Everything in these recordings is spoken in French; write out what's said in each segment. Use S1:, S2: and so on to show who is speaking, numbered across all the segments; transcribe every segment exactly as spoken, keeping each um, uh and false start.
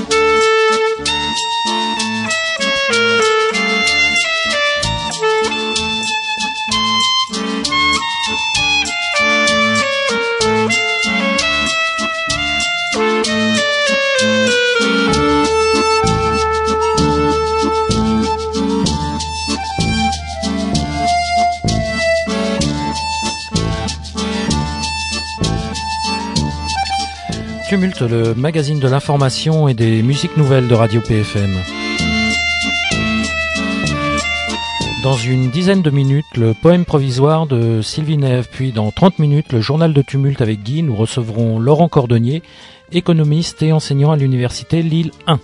S1: Tumulte, le magazine de l'information et des musiques nouvelles de Radio P F M. Dans une dizaine de minutes, le poème provisoire de Sylvie Neve, puis dans trente minutes, le journal de Tumulte avec Guy. Nous recevrons Laurent Cordonnier, économiste et enseignant à l'université Lille un.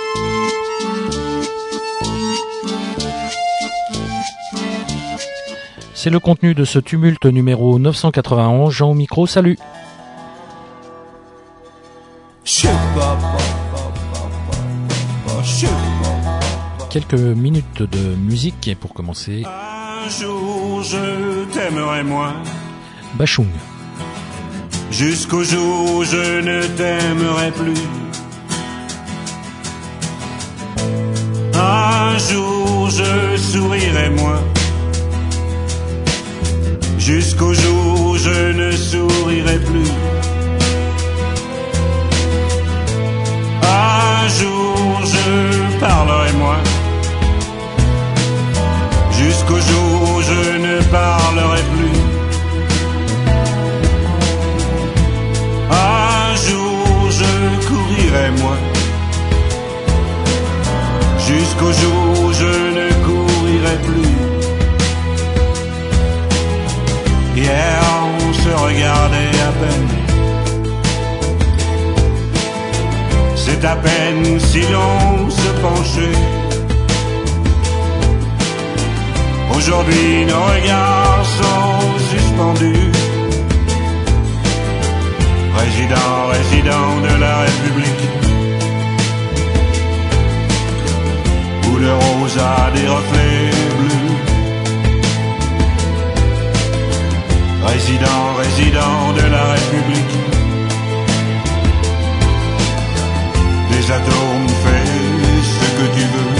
S1: C'est le contenu de ce Tumulte numéro neuf cent quatre-vingt-onze. Jean au micro, salut. Quelques minutes de musique pour commencer.
S2: Un jour je t'aimerai moins.
S1: Bachung.
S2: Jusqu'au jour où je ne t'aimerai plus. Un jour je sourirai moins. Jusqu'au jour où je ne sourirai plus. Un jour je parlerai moins. Jusqu'au jour où je ne parlerai plus. Un jour je courirai moins. Jusqu'au jour où je ne courirai plus. Hier on se regardait à peine. C'est à peine si l'on se penchait. Aujourd'hui nos regards sont suspendus. Résident, résident de la République, où le rose a des reflets bleus. Résident, résident de la République, les atomes fais ce que tu veux.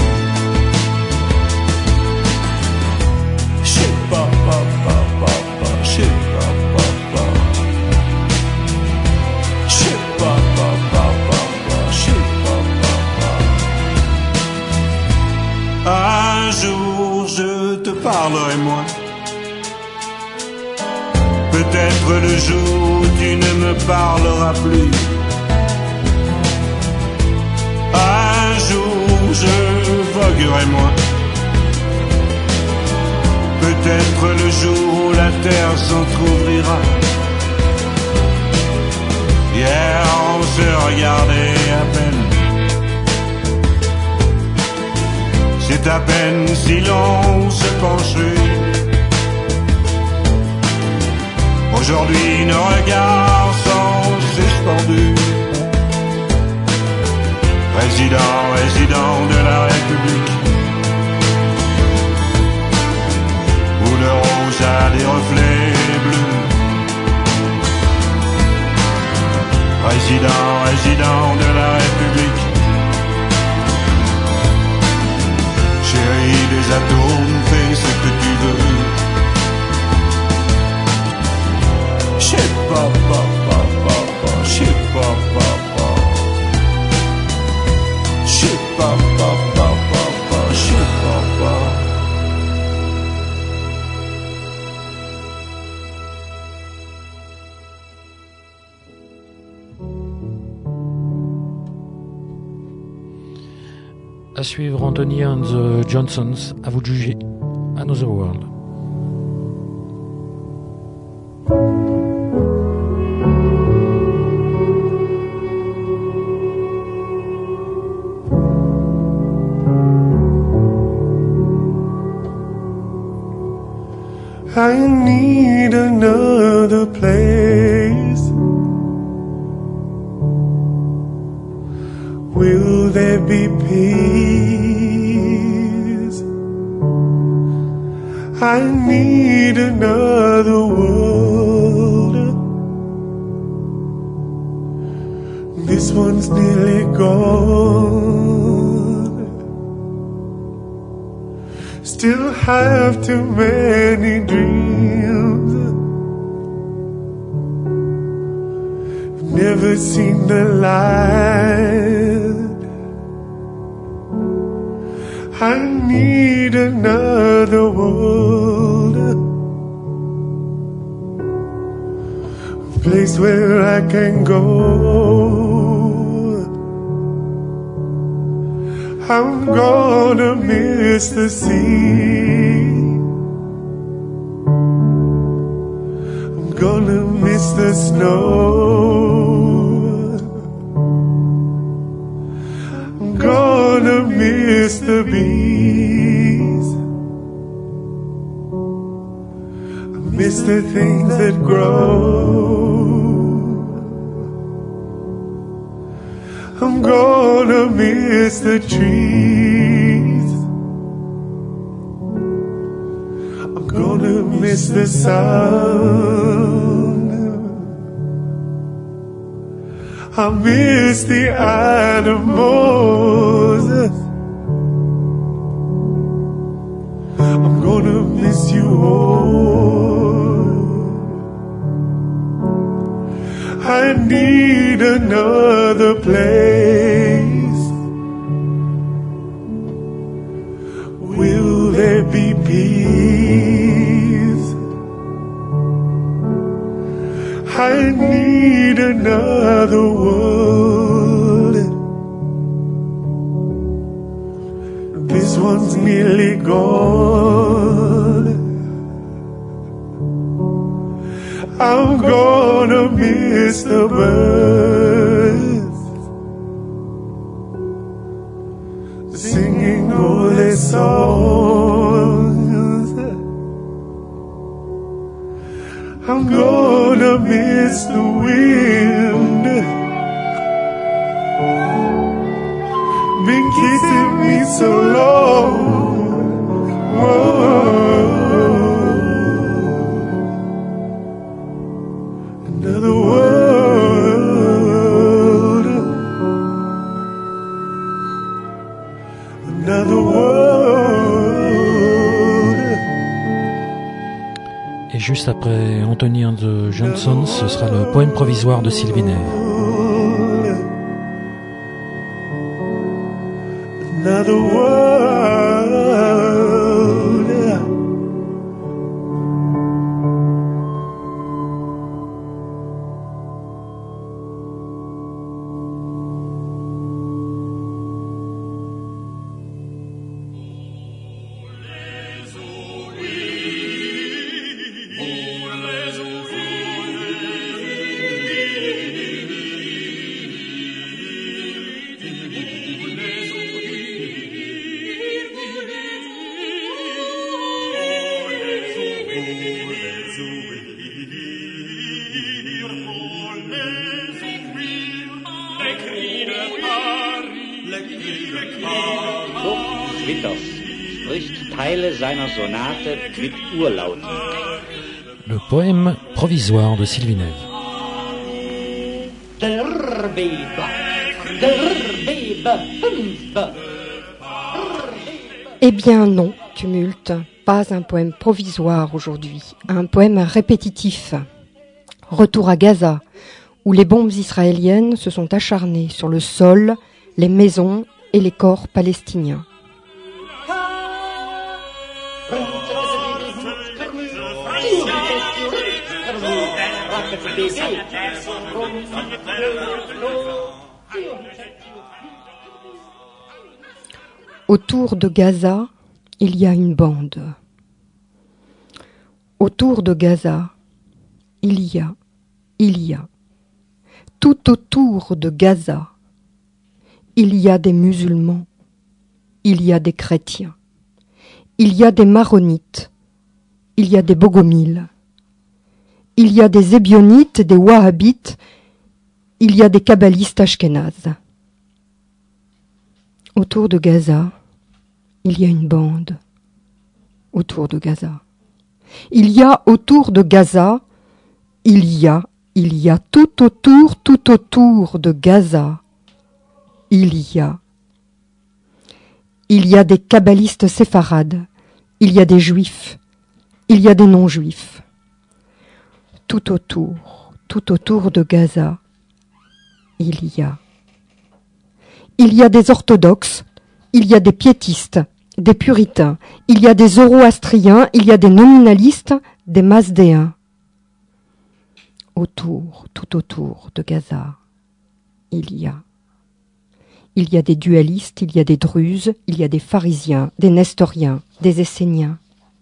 S2: Chez papa, papa, papa, chez papa, papa, chez papa, papa, papa, chez papa, papa. Un jour je te parlerai moins. Peut-être le jour où tu ne me parleras plus. Un jour je voguerai moins. Peut-être le jour où la terre s'entr'ouvrira. Hier on se regardait à peine. C'est à peine si l'on se penchait. Aujourd'hui nos regards sont suspendus. Résident, résident de la République, où le rose a des reflets bleus. Résident, résident de la République, chérie des atomes, fais ce que tu veux. Chez papa, papa, papa, chez papa, papa, chez papa, papa, papa, chez papa.
S1: À suivre Anthony and the Johnsons, à vous de juger. Another World.
S3: I need another place. Will there be peace? I need another world. This one's nearly gone. still have too many dreams. Never seen the light. I need another world, a place where I can go. I'm gonna miss the sea. I'm gonna miss the snow. I'm gonna miss the bees. I miss the things that grow. I'm gonna miss the trees. I'm gonna miss the sun. I miss the animals. I'm gonna miss you all. I need another place. Will there be peace? I need another world. This one's nearly gone. I'm gonna miss the birds singing all their songs. I'm gonna miss the wind been kissing me so long. Whoa. Another world, another world.
S1: Et juste après Anthony and the Johnsons, ce sera le poème provisoire de Sylvie Neve.
S3: Another world.
S1: Le poème provisoire de Sylvie Neve.
S4: Eh bien non, tumulte, pas un poème provisoire aujourd'hui, un poème répétitif. Retour à Gaza, où les bombes israéliennes se sont acharnées sur le sol, les maisons et les corps palestiniens. Autour de Gaza, il y a une bande. Autour de Gaza, il y a, il y a. Tout autour de Gaza, il y a des musulmans, il y a des chrétiens, il y a des maronites, il y a des bogomiles, il y a des ébionites, des wahhabites, il y a des kabbalistes ashkénazes. Autour de Gaza, il y a une bande. Autour de Gaza. Il y a autour de Gaza, il y a, il y a tout autour, tout autour de Gaza, il y a. Il y a des kabbalistes séfarades, il y a des juifs, il y a des non-juifs. Tout autour, tout autour de Gaza, il y a. Il y a des orthodoxes, il y a des piétistes, des puritains, il y a des zoroastriens, il y a des nominalistes, des masdéens. Autour, tout autour de Gaza, il y a. Il y a des dualistes, il y a des druzes, il y a des pharisiens, des nestoriens, des esséniens.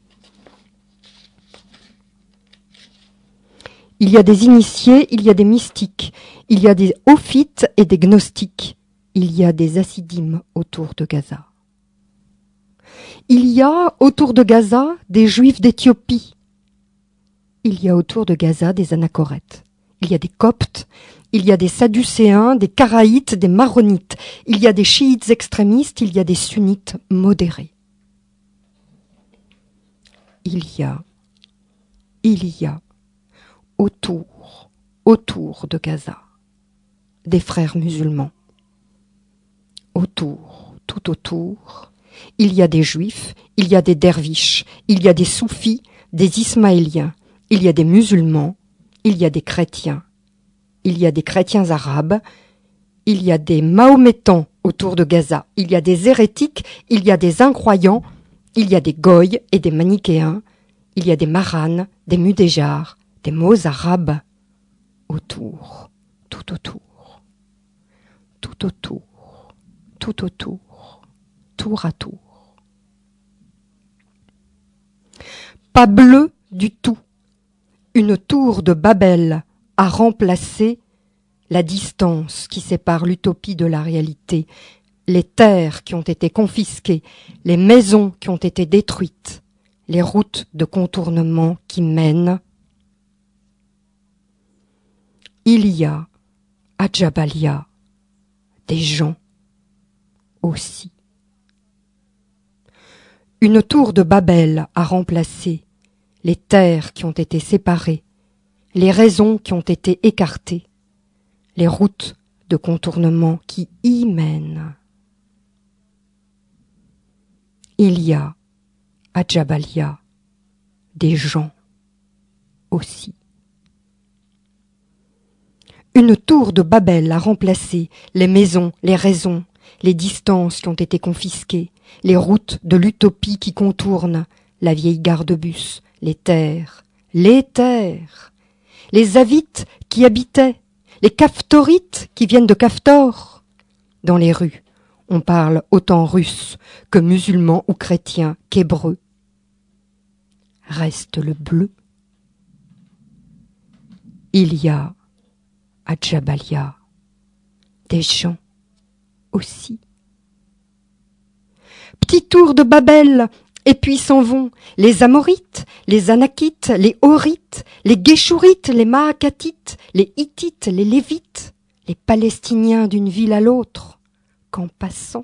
S4: Il y a des initiés, il y a des mystiques, il y a des ophites et des gnostiques, il y a des hassidim autour de Gaza. Il y a autour de Gaza des juifs d'Éthiopie. Il y a autour de Gaza des anachorètes. Il y a des coptes, il y a des sadducéens, des karaïtes, des maronites. Il y a des chiites extrémistes, il y a des sunnites modérés. Il y a, il y a autour, autour de Gaza, des frères musulmans. Autour, tout autour, il y a des juifs, il y a des derviches, il y a des soufis, des ismaéliens, il y a des musulmans, il y a des chrétiens, il y a des chrétiens arabes, il y a des mahométans autour de Gaza, il y a des hérétiques, il y a des incroyants, il y a des goïs et des manichéens, il y a des maranes, des mudéjars, des mots arabes, autour, tout autour, tout autour, tout autour, tour à tour. Pas bleu du tout. Une tour de Babel a remplacé la distance qui sépare l'utopie de la réalité, les terres qui ont été confisquées, les maisons qui ont été détruites, les routes de contournement qui mènent. Il y a à Jabalia des gens aussi. Une tour de Babel a remplacé les terres qui ont été séparées, les raisons qui ont été écartées, les routes de contournement qui y mènent. Il y a à Jabalia des gens aussi. Une tour de Babel a remplacé les maisons, les raisons, les distances qui ont été confisquées, les routes de l'utopie qui contournent la vieille gare de bus, les terres, les terres, les avites qui habitaient, les caftorites qui viennent de Caftor. Dans les rues, on parle autant russe que musulman ou chrétien qu'hébreu. Reste le bleu. Il y a à Jabalia des gens aussi. Petit tour de Babel, et puis s'en vont les Amorites, les Anakites, les Horites, les Guéchourites, les Maacatites, les Hittites, les Lévites, les Palestiniens d'une ville à l'autre, qu'en passant.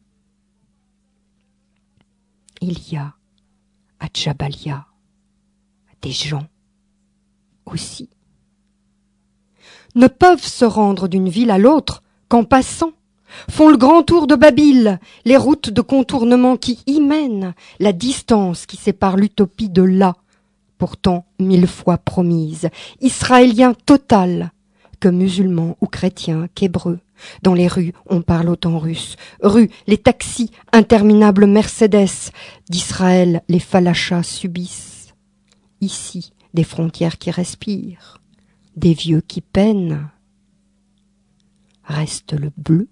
S4: Il y a à Jabalia des gens aussi. Ne peuvent se rendre d'une ville à l'autre qu'en passant. Font le grand tour de Babyle, les routes de contournement qui y mènent, la distance qui sépare l'utopie de là, pourtant mille fois promise, israélien total, que musulman ou chrétien qu'hébreu. Dans les rues, on parle autant russe. Rue, les taxis, interminables Mercedes. D'Israël, les falachas subissent. Ici, des frontières qui respirent, des vieux qui peinent. Reste le bleu.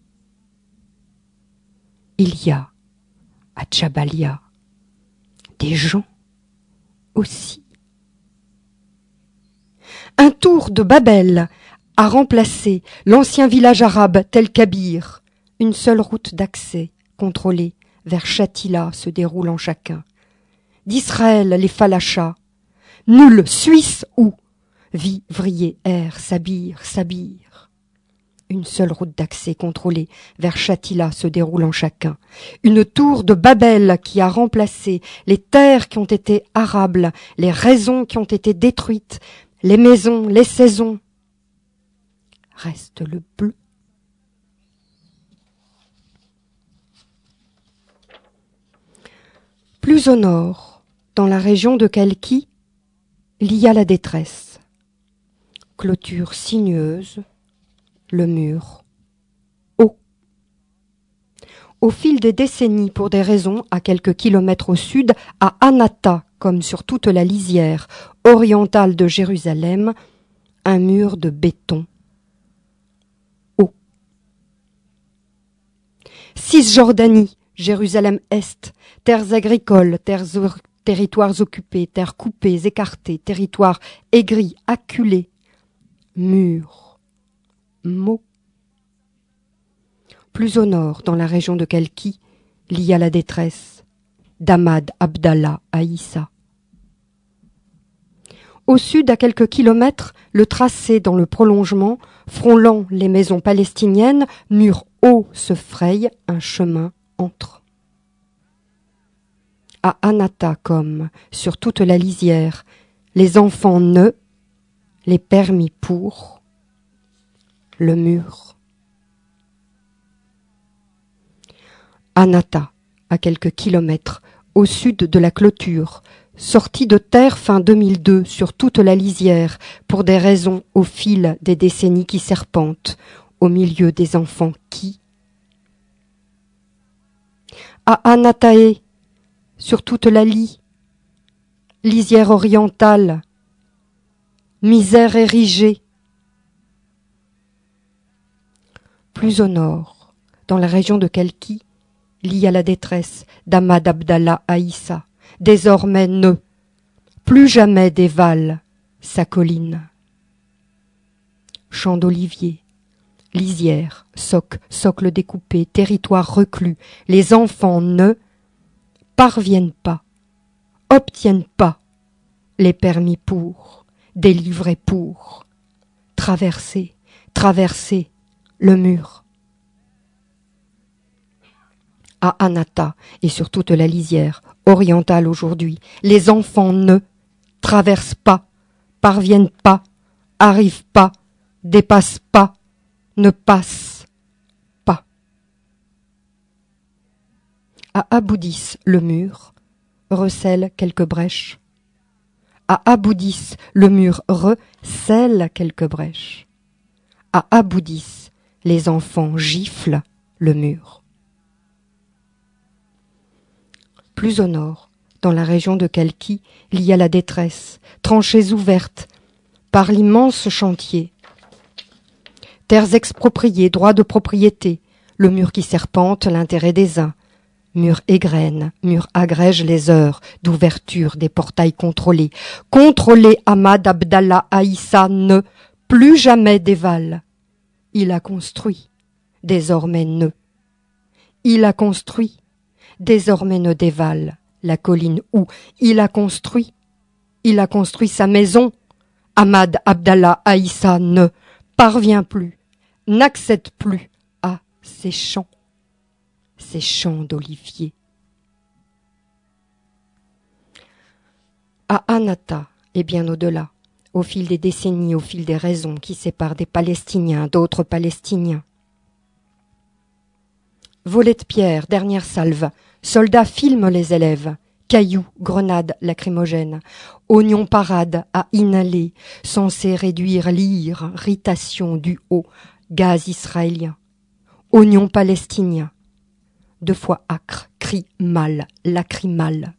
S4: Il y a à Jabalia des gens aussi. Un tour de Babel a remplacé l'ancien village arabe Tel Kabir. Une seule route d'accès contrôlée vers Shatila se déroule en chacun. D'Israël les falachas, nul Suisse où vie, vriller, air, sabir, sabir. Une seule route d'accès contrôlée vers Shatila se déroule en chacun. Une tour de Babel qui a remplacé les terres qui ont été arables, les raisons qui ont été détruites, les maisons, les saisons. Reste le bleu. Plus au nord, dans la région de Kalki, il y a la détresse. Clôture sinueuse, le mur haut. Au fil des décennies, pour des raisons, à quelques kilomètres au sud, à Anata, comme sur toute la lisière orientale de Jérusalem, un mur de béton haut. Cisjordanie, Jérusalem-Est, terres agricoles, terres, territoires occupés, terres coupées, écartées, territoires aigris, acculés, murs, mots. Plus au nord, dans la région de Kalki, il y a la détresse d'Ahmad Abdallah Aïssa. Au sud, à quelques kilomètres, le tracé dans le prolongement, frôlant les maisons palestiniennes, murs hauts se fraye, un chemin entre. À Anata, comme sur toute la lisière, les enfants ne, les permis pour, le mur. Anata, à quelques kilomètres, au sud de la clôture, sortie de terre fin deux mille deux sur toute la lisière, pour des raisons au fil des décennies qui serpentent, au milieu des enfants qui. À Anatae, sur toute la lie, lisière orientale, misère érigée. Plus au nord, dans la région de Kalki, il y a la détresse d'Ahmad Abdallah Aïssa, désormais ne, plus jamais dévale sa colline. Champ d'olivier, lisière, soc, socle découpé, territoire reclus, les enfants ne parviennent pas, obtiennent pas les permis pour, délivrés pour, traverser, traverser le mur. À Anata et sur toute la lisière orientale aujourd'hui, les enfants ne traversent pas, parviennent pas, arrivent pas, dépassent pas, ne passent pas. À Aboudis, le mur recèle quelques brèches. À Aboudis, le mur recèle quelques brèches. À Aboudis, les enfants giflent le mur. Plus au nord, dans la région de Kalki, il y a la détresse, tranchées ouvertes par l'immense chantier. Terres expropriées, droits de propriété, le mur qui serpente l'intérêt des uns. Mur égrène, mur agrège les heures d'ouverture des portails contrôlés. Contrôlé Ahmad Abdallah Aïssa ne plus jamais dévale. Il a construit, désormais ne. Il a construit, désormais ne dévale la colline où il a construit, il a construit sa maison. Ahmad Abdallah Aïssa ne parvient plus, n'accède plus à ses champs, ses champs d'oliviers. À Anata et bien au-delà, au fil des décennies, au fil des raisons qui séparent des Palestiniens d'autres Palestiniens. Volets de pierre, dernière salve, soldats filment les élèves, cailloux, grenades lacrymogènes, oignons parade à inhaler, censés réduire l'irritation du haut, gaz israélien, oignons palestiniens, deux fois acre, cri mal, lacrymal.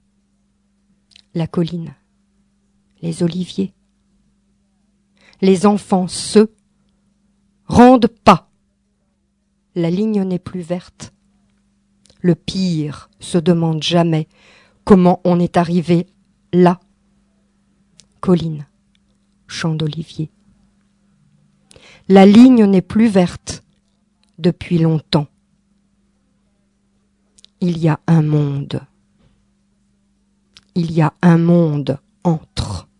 S4: La colline, les oliviers, les enfants se rendent pas. La ligne n'est plus verte. Le pire se demande jamais comment on est arrivé là. Colline, champ d'olivier. La ligne n'est plus verte depuis longtemps. Il y a un monde. Il y a un monde entre.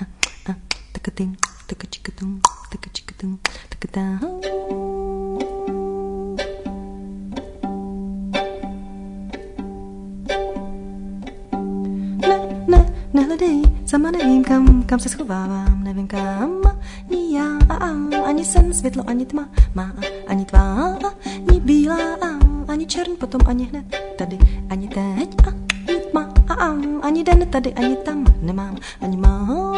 S5: Taka Sama nevím kam, kam se schovávám, nevím kam, ni já, ani sen, světlo, ani tma, má, ani tvá, ani bílá, ani černý, potom ani hned, tady, ani teď, ani tma, ani den, tady, ani tam, nemám, ani mám.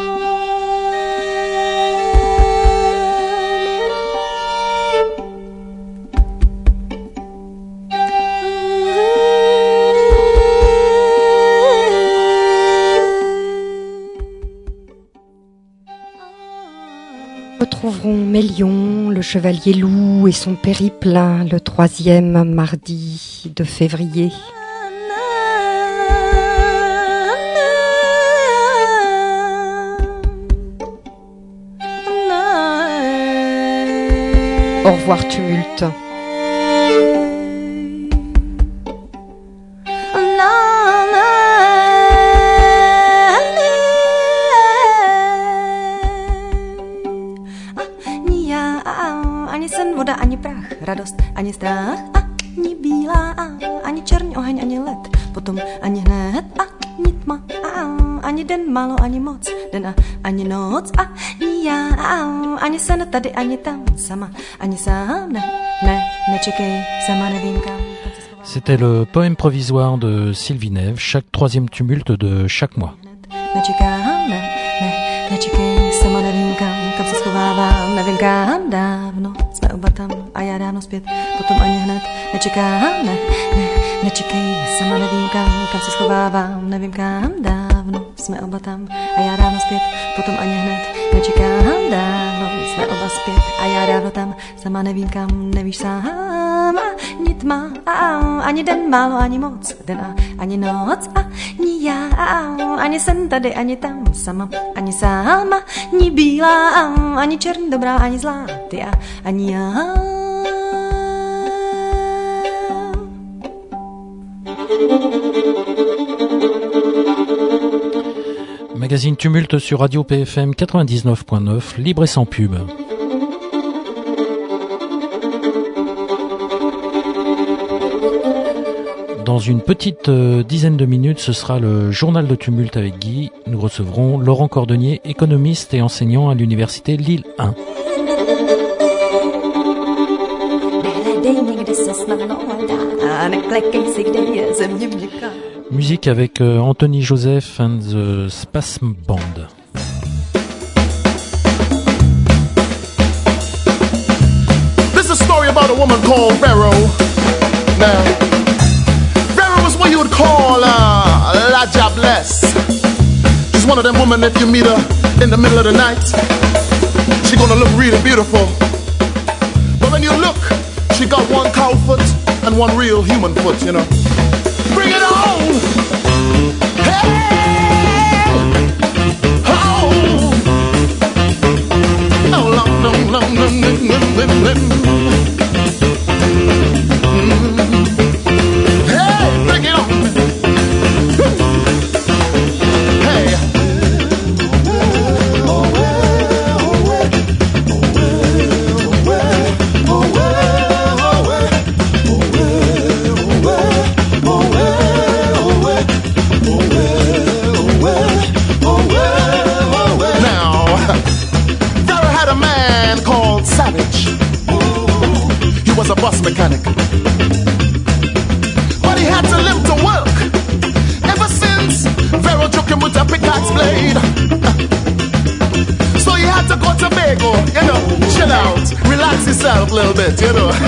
S4: Retrouverons Mélion, le chevalier loup et son périple le troisième mardi de février. Au revoir tumulte.
S5: Ani prach, radost, ani strach, ani bílá, ani černý oheň, ani led, potom ani hned, ani tma, ani den, málo, ani moc, den a ani noc, ani já, ani sen, tady, ani tam, sama, ani sám, ne, ne, nečekej, sama nevím kam.
S1: C'était le poème provisoire de Sylvie Neve, chaque troisième tumulte de chaque mois.
S5: Nečekám, ne, ne, nečekej, sama nevím kam, kam se schovávám, nevím kam, dávno jsme oba tam a já dávno zpět, potom ani hned, nečekám, ne, ne, nečekej, sama nevím kam, kam se schovávám, nevím kam, dávno jsme oba tam a já dávno zpět, potom ani hned, nečekám, dávno jsme oba zpět a já dávno tam, sama nevím kam, nevíš sám, ani tma, ani den, málo, ani moc, den a ani noc, ani já, ani sen, tady, ani tam, sama, ani sáma, ani bílá, ani černý, dobrá, ani zlá, ty a ani já.
S1: Magazine Tumulte sur Radio P F M quatre-vingt-dix-neuf point neuf, libre et sans pub. Dans une petite euh, dizaine de minutes, ce sera le journal de Tumulte avec Guy. Nous recevrons Laurent Cordonnier, économiste et enseignant à l'université Lille un. Musique avec euh, Anthony Joseph and the Spasm Band.
S6: This is a story about a woman called Pharaoh. Now, Pharaoh was what you would call uh, La Jobless. She's one of them women, if you meet her in the middle of the night, she's gonna look really beautiful. But when you look, she got one cow foot and one real human foot, you know. Bring it on! Hey! Oh! Oh, long, long, long, long, long, long, long. Hey, bring it on! Hey! Was a bus mechanic, but he had to limp to work ever since Pharaoh took him with a pickaxe blade. So he had to go to Tobago, you know, chill out, relax himself a little bit, you know.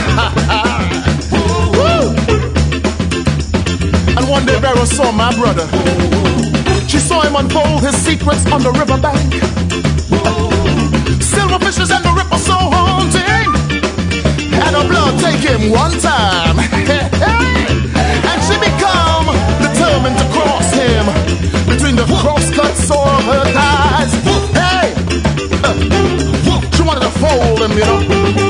S6: And one day Pharaoh saw my brother. She saw him unfold his secrets on the riverbank. Silverfishes and the ripple so haunting. And her blood take him one time. And she become determined to cross him between the cross-cut sore of her thighs. Hey! Uh, she wanted to fold him, you know.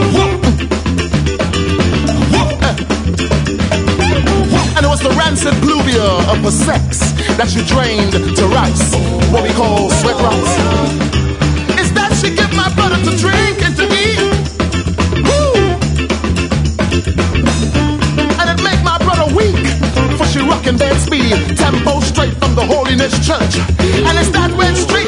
S6: And it was the rancid pluvia of her sex that she drained to rice, what we call sweat rice. Is that she give my brother to drink and to eat? She rockin' dance speed, tempo straight from the Holiness Church. And it's that when street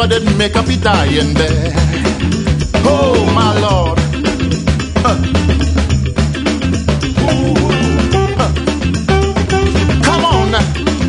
S6: I didn't make up, he dying there. Oh, my Lord. Huh. Ooh, huh. Come on now.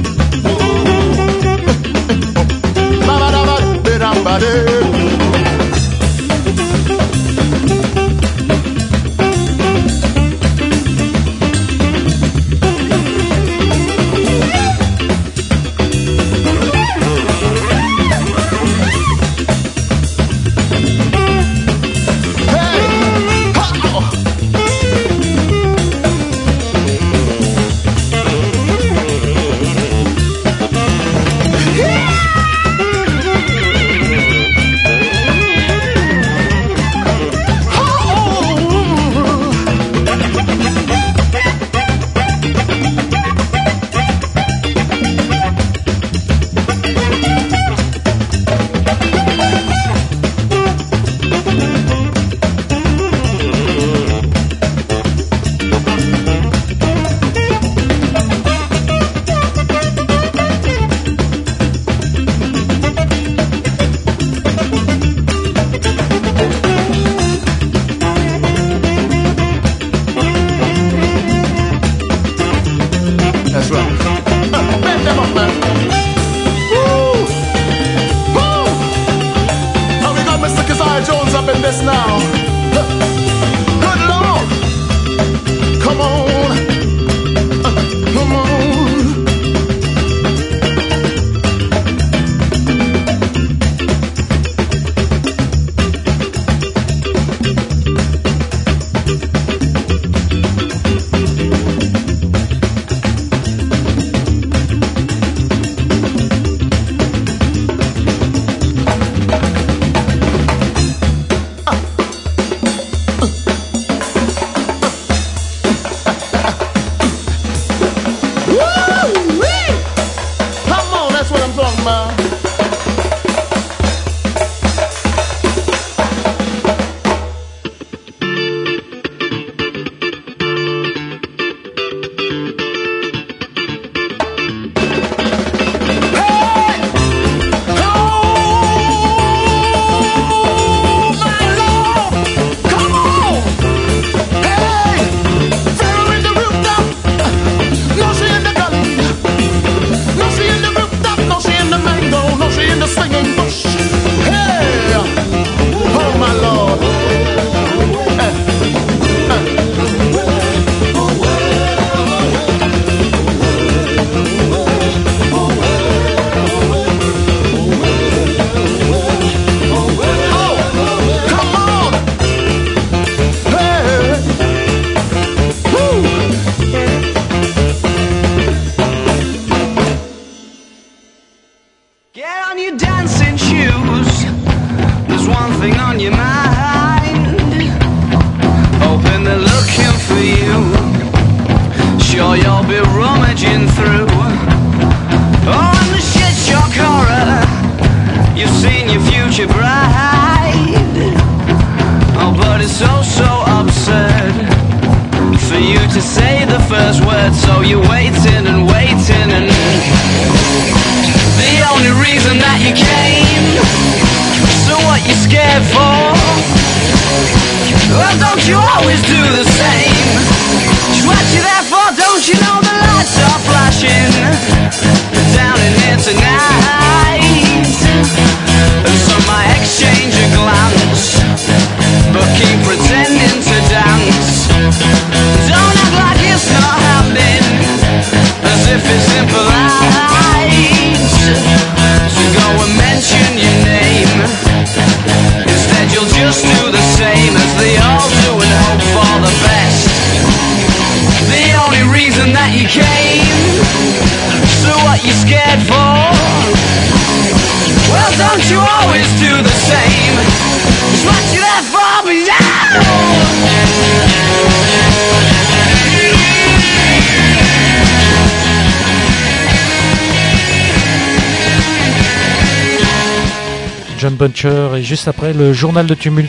S1: John Buncher et juste après le journal de tumulte.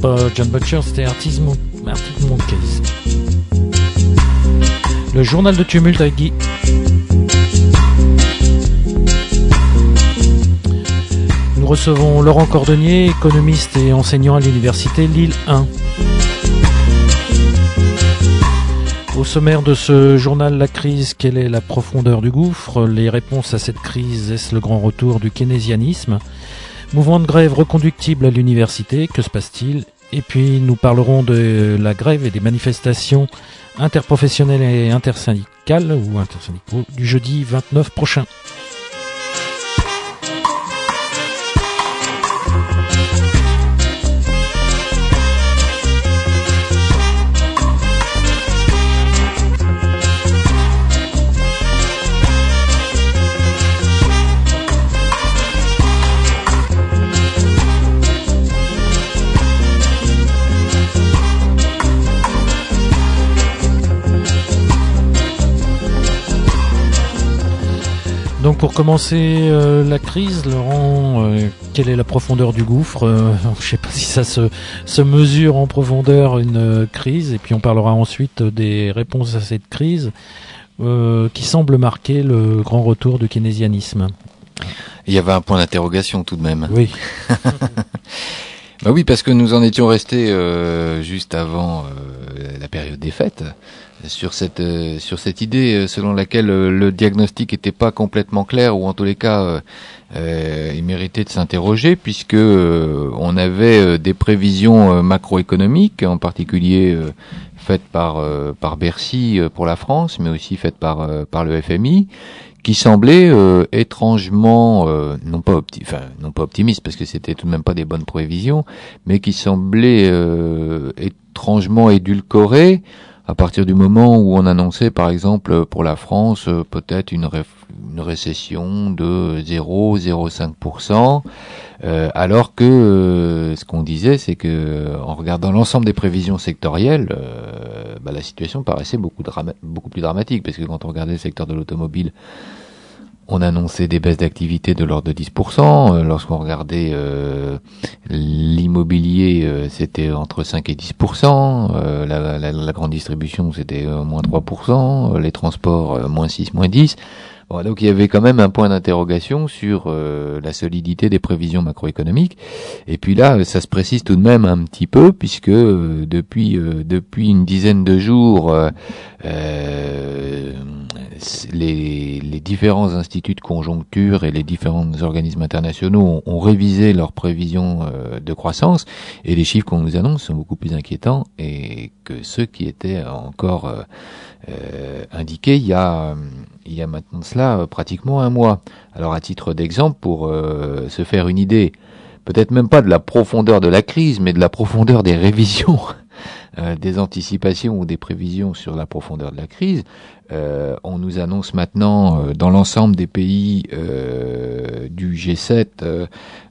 S1: pas John Butcher, c'était Arctic Mon- Arctic Monkeys. Le journal de tumulte avec Guy. Nous recevons Laurent Cordonnier, économiste et enseignant à l'université Lille un. Au sommaire de ce journal, la crise, quelle est la profondeur du gouffre? Les réponses à cette crise, est-ce le grand retour du keynésianisme? Mouvement de grève reconductible à l'université, que se passe-t-il? Et puis nous parlerons de la grève et des manifestations interprofessionnelles et intersyndicales, ou intersyndicaux, du jeudi vingt-neuf prochain. Donc pour commencer euh, la crise, Laurent, euh, quelle est la profondeur du gouffre? euh, Je ne sais pas si ça se, se mesure en profondeur une euh, crise, et puis on parlera ensuite des réponses à cette crise euh, qui semble marquer le grand retour du keynésianisme.
S7: Il y avait un point d'interrogation tout de même.
S1: Oui.
S7: Bah oui, parce que nous en étions restés euh, juste avant euh, la période des fêtes. Sur cette euh, sur cette idée euh, selon laquelle euh, le diagnostic était pas complètement clair, ou en tous les cas euh, euh, il méritait de s'interroger, puisque euh, on avait euh, des prévisions euh, macroéconomiques, en particulier euh, faites par euh, par Bercy euh, pour la France, mais aussi faites par euh, par le F M I, qui semblaient euh, étrangement euh, non pas opti- enfin non pas optimistes, parce que c'était tout de même pas des bonnes prévisions, mais qui semblaient euh, étrangement édulcorées, à partir du moment où on annonçait, par exemple, pour la France, euh, peut-être une, ré- une récession de zéro virgule zéro cinq pour cent, euh, alors que euh, ce qu'on disait, c'est que en regardant l'ensemble des prévisions sectorielles, euh, bah, la situation paraissait beaucoup, drama- beaucoup plus dramatique, parce que quand on regardait le secteur de l'automobile, on annonçait des baisses d'activité de l'ordre de dix pour cent. Euh, lorsqu'on regardait euh, l'immobilier, euh, c'était entre cinq et dix pour cent. Euh, la, la, la grande distribution, c'était euh, moins trois pour cent. Euh, les transports, euh, moins six, moins dix. Bon, donc il y avait quand même un point d'interrogation sur euh, la solidité des prévisions macroéconomiques. Et puis là, ça se précise tout de même un petit peu, puisque euh, depuis euh, depuis une dizaine de jours, euh, euh, les, les différents instituts de conjoncture et les différents organismes internationaux ont, ont révisé leurs prévisions euh, de croissance, et les chiffres qu'on nous annonce sont beaucoup plus inquiétants et que ceux qui étaient encore euh, euh, indiqués il y a il y a maintenant cela euh, pratiquement un mois. Alors à titre d'exemple, pour euh, se faire une idée, peut-être même pas de la profondeur de la crise, mais de la profondeur des révisions, euh, des anticipations ou des prévisions sur la profondeur de la crise, euh, on nous annonce maintenant euh, dans l'ensemble des pays euh, du G sept euh,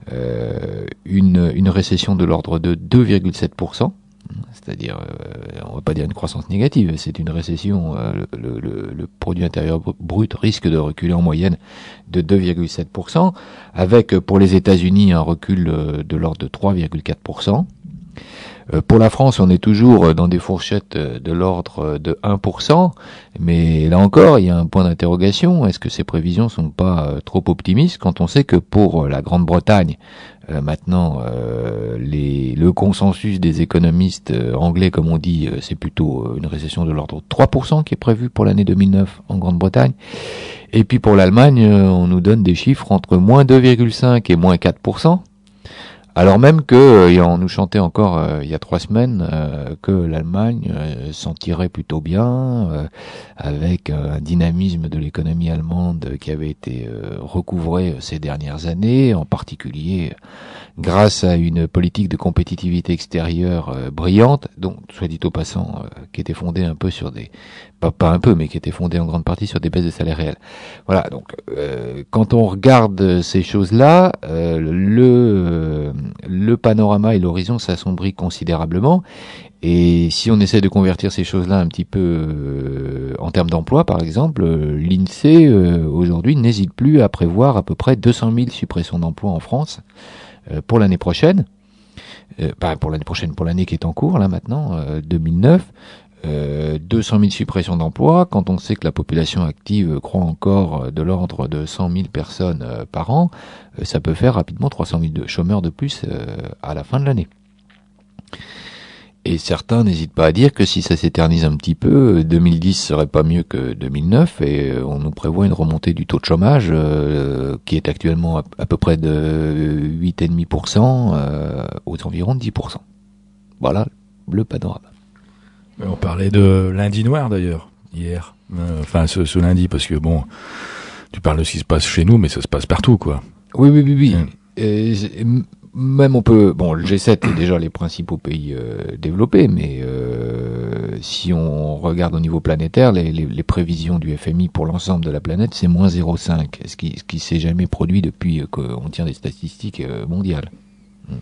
S7: euh, une, une récession de l'ordre de deux virgule sept pour cent. C'est-à-dire, euh, on va pas dire une croissance négative, c'est une récession. Euh, le, le, le produit intérieur brut risque de reculer en moyenne de deux virgule sept pour cent, avec pour les États-Unis un recul de l'ordre de trois virgule quatre pour cent. Euh, pour la France, on est toujours dans des fourchettes de l'ordre de un pour cent, mais là encore, il y a un point d'interrogation. Est-ce que ces prévisions sont pas trop optimistes, quand on sait que pour la Grande-Bretagne, Euh, maintenant, euh, les, le consensus des économistes euh, anglais, comme on dit, euh, c'est plutôt euh, une récession de l'ordre de trois pour cent qui est prévue pour l'année deux mille neuf en Grande-Bretagne. Et puis pour l'Allemagne, euh, on nous donne des chiffres entre moins deux virgule cinq et moins quatre pour cent. Alors même que, euh, on nous chantait encore euh, il y a trois semaines euh, que l'Allemagne euh, s'en tirait plutôt bien, euh, avec euh, un dynamisme de l'économie allemande qui avait été euh, recouvré ces dernières années, en particulier grâce à une politique de compétitivité extérieure euh, brillante, dont, soit dit au passant, euh, qui était fondée un peu sur des, pas, pas un peu, mais qui était fondée en grande partie sur des baisses de salaires réels. Voilà, donc euh, quand on regarde ces choses-là, euh, le euh, le panorama et l'horizon s'assombrit considérablement. Et si on essaie de convertir ces choses-là un petit peu euh, en termes d'emploi, par exemple, euh, l'INSEE euh, aujourd'hui n'hésite plus à prévoir à peu près deux cent mille suppressions d'emplois en France euh, pour l'année prochaine. euh, pas pour l'année prochaine, pour l'année qui est en cours là maintenant, euh, deux mille neuf. Euh, deux cent mille suppressions d'emplois, quand on sait que la population active croît encore de l'ordre de cent mille personnes euh, par an, euh, ça peut faire rapidement trois cent mille de chômeurs de plus euh, à la fin de l'année. Et certains n'hésitent pas à dire que si ça s'éternise un petit peu, deux mille dix serait pas mieux que deux mille neuf, et euh, on nous prévoit une remontée du taux de chômage euh, qui est actuellement à, à peu près de huit virgule cinq pour cent euh, aux environs de dix pour cent. Voilà le panorama.
S8: On parlait de lundi noir d'ailleurs, hier. Euh, enfin, ce, ce lundi, parce que bon, tu parles de ce qui se passe chez nous, mais ça se passe partout, quoi.
S7: Oui, oui, oui, oui.
S8: Mmh.
S7: Et, même on peut... Bon, le G sept est déjà les principaux pays euh, développés, mais euh, si on regarde au niveau planétaire, les, les, les prévisions du F M I pour l'ensemble de la planète, c'est moins zéro virgule cinq, ce qui ce qui s'est jamais produit depuis qu'on tient des statistiques euh, mondiales. Mmh.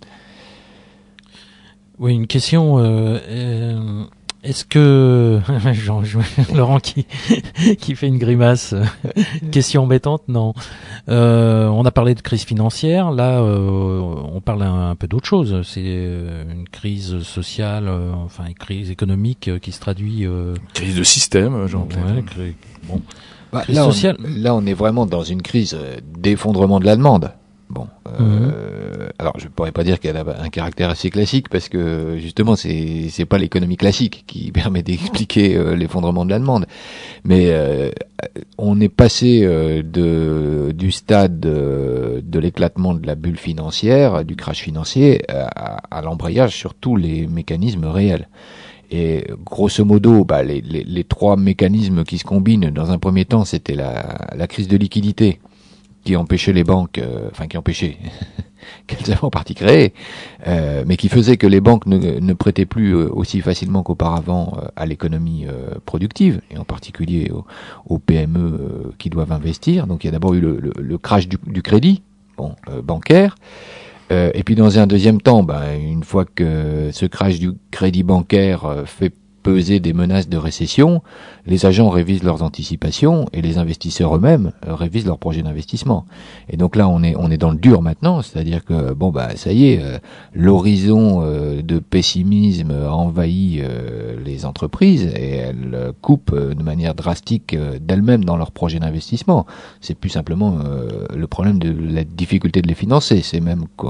S1: Oui, une question. Euh, euh, est-ce que Jean, Laurent qui qui fait une grimace, question embêtante, non. Euh, on a parlé de crise financière. Là, euh, on parle un, un peu d'autre chose. C'est une crise sociale, euh, enfin une crise économique euh, qui se traduit. Euh,
S8: crise de système, Jean-Pierre.
S1: Ouais, cri- bon.
S7: Bah,
S1: crise
S7: là,
S1: sociale.
S7: on, là, on est vraiment dans une crise d'effondrement de la demande. Bon, euh, mmh. alors je pourrais pas dire qu'elle a un caractère assez classique parce que justement c'est c'est pas l'économie classique qui permet d'expliquer euh, l'effondrement de la demande, mais euh, on est passé euh, de du stade de, de l'éclatement de la bulle financière, du crash financier, à, à l'embrayage sur tous les mécanismes réels. Et grosso modo, bah, les, les, les trois mécanismes qui se combinent dans un premier temps, c'était la, la crise de liquidité, qui empêchait les banques, euh, enfin qui empêchait, qu'elles avaient en partie créé, euh, mais qui faisait que les banques ne, ne prêtaient plus euh, aussi facilement qu'auparavant euh, à l'économie euh, productive, et en particulier aux, aux P M E euh, qui doivent investir. Donc il y a d'abord eu le, le, le crash du, du crédit bon, euh, bancaire, euh, et puis dans un deuxième temps, ben, une fois que ce crash du crédit bancaire euh, fait peser des menaces de récession, les agents révisent leurs anticipations et les investisseurs eux-mêmes euh, révisent leurs projets d'investissement. Et donc là, on est on est dans le dur maintenant, c'est-à-dire que bon bah ça y est, euh, l'horizon euh, de pessimisme envahit euh, les entreprises et elles euh, coupent euh, de manière drastique euh, d'elles-mêmes dans leurs projets d'investissement. C'est plus simplement euh, le problème de la difficulté de les financer, c'est même que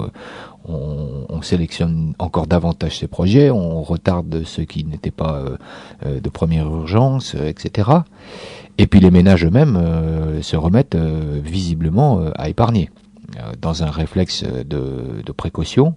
S7: On, on sélectionne encore davantage ces projets, on retarde ceux qui n'étaient pas euh, euh, de première urgence, euh, et cetera. Et puis les ménages eux-mêmes euh, se remettent euh, visiblement euh, à épargner. Euh, dans un réflexe de, de précaution,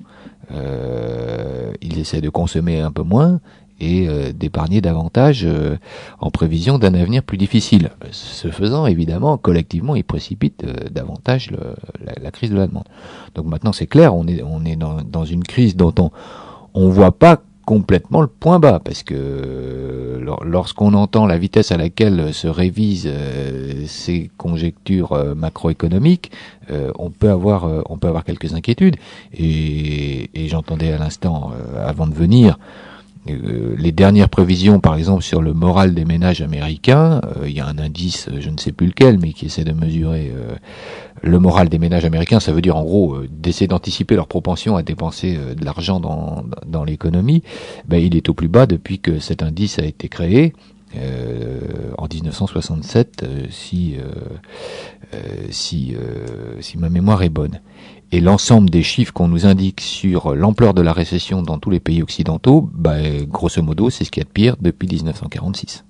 S7: euh, ils essaient de consommer un peu moins et euh, d'épargner davantage euh, en prévision d'un avenir plus difficile. Ce faisant, évidemment, collectivement, ils précipitent euh, davantage le, la, la crise de la demande. Donc maintenant, c'est clair, on est, on est dans, dans une crise dont on on voit pas complètement le point bas, parce que euh, lorsqu'on entend la vitesse à laquelle se révisent euh, ces conjectures euh, macroéconomiques, euh, on peut avoir euh, on peut avoir quelques inquiétudes. Et, et j'entendais à l'instant, euh, avant de venir, Euh, les dernières prévisions, par exemple, sur le moral des ménages américains, euh, il y a un indice, je ne sais plus lequel, mais qui essaie de mesurer euh, le moral des ménages américains. Ça veut dire, en gros, euh, d'essayer d'anticiper leur propension à dépenser euh, de l'argent dans, dans l'économie. Ben, il est au plus bas depuis que cet indice a été créé. Euh, en dix-neuf cent soixante-sept, euh, si euh, euh, si euh, si ma mémoire est bonne. Et l'ensemble des chiffres qu'on nous indique sur l'ampleur de la récession dans tous les pays occidentaux, bah, grosso modo, c'est ce qu'il y a de pire depuis dix-neuf cent quarante-six.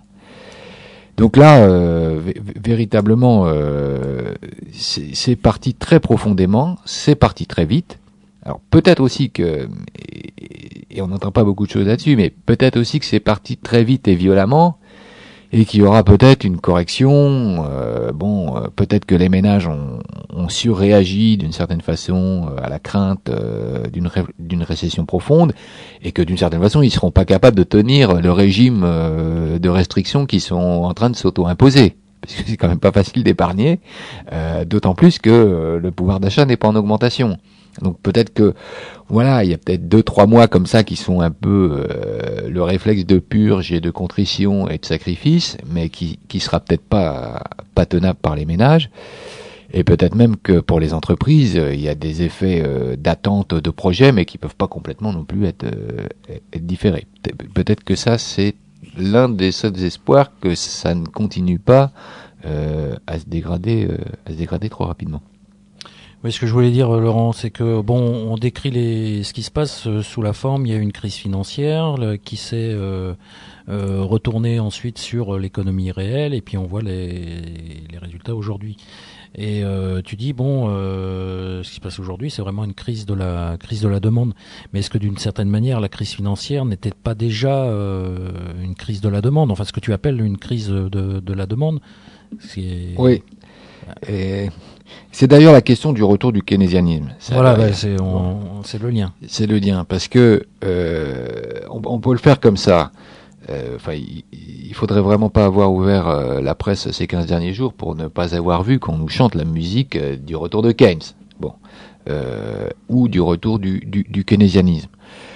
S7: Donc là, euh, v- véritablement, euh, c'est, c'est parti très profondément, c'est parti très vite. Alors peut-être aussi que, et, et on n'entend pas beaucoup de choses là-dessus, mais peut-être aussi que c'est parti très vite et violemment, et qu'il y aura peut-être une correction. Euh, bon, euh, peut-être que les ménages ont, ont surréagi d'une certaine façon euh, à la crainte euh, d'une, ré- d'une récession profonde, et que d'une certaine façon, ils seront pas capables de tenir le régime euh, de restrictions qui sont en train de s'auto-imposer. Parce que c'est quand même pas facile d'épargner, euh, d'autant plus que euh, le pouvoir d'achat n'est pas en augmentation. Donc peut-être que, voilà, il y a peut-être deux, trois mois comme ça qui sont un peu euh, le réflexe de purge et de contrition et de sacrifice, mais qui qui sera peut-être pas pas tenable par les ménages. Et peut-être même que pour les entreprises, euh, il y a des effets euh, d'attente de projets, mais qui peuvent pas complètement non plus être, euh, être différés. Pe- peut-être que ça, c'est l'un des seuls espoirs que ça ne continue pas euh, à se dégrader, euh, à se dégrader trop rapidement.
S1: Oui, ce que je voulais dire, Laurent, c'est que bon, on décrit les, ce qui se passe euh, sous la forme. Il y a une crise financière le, qui s'est euh, euh, retournée ensuite sur l'économie réelle, et puis on voit les, les résultats aujourd'hui. Et euh, tu dis bon, euh, ce qui se passe aujourd'hui, c'est vraiment une crise de la crise de la demande. Mais est-ce que d'une certaine manière, la crise financière n'était pas déjà euh, une crise de la demande? Enfin, ce que tu appelles une crise de, de la demande. C'est...
S7: Oui. Et c'est d'ailleurs la question du retour du keynésianisme. Ça
S1: voilà,
S7: va,
S1: bah, c'est, on, c'est le lien.
S7: C'est le lien, parce que euh, on, on peut le faire comme ça. Enfin, euh, il, il faudrait vraiment pas avoir ouvert euh, la presse ces quinze derniers jours pour ne pas avoir vu qu'on nous chante la musique euh, du retour de Keynes, bon, euh, ou du retour du, du, du keynésianisme.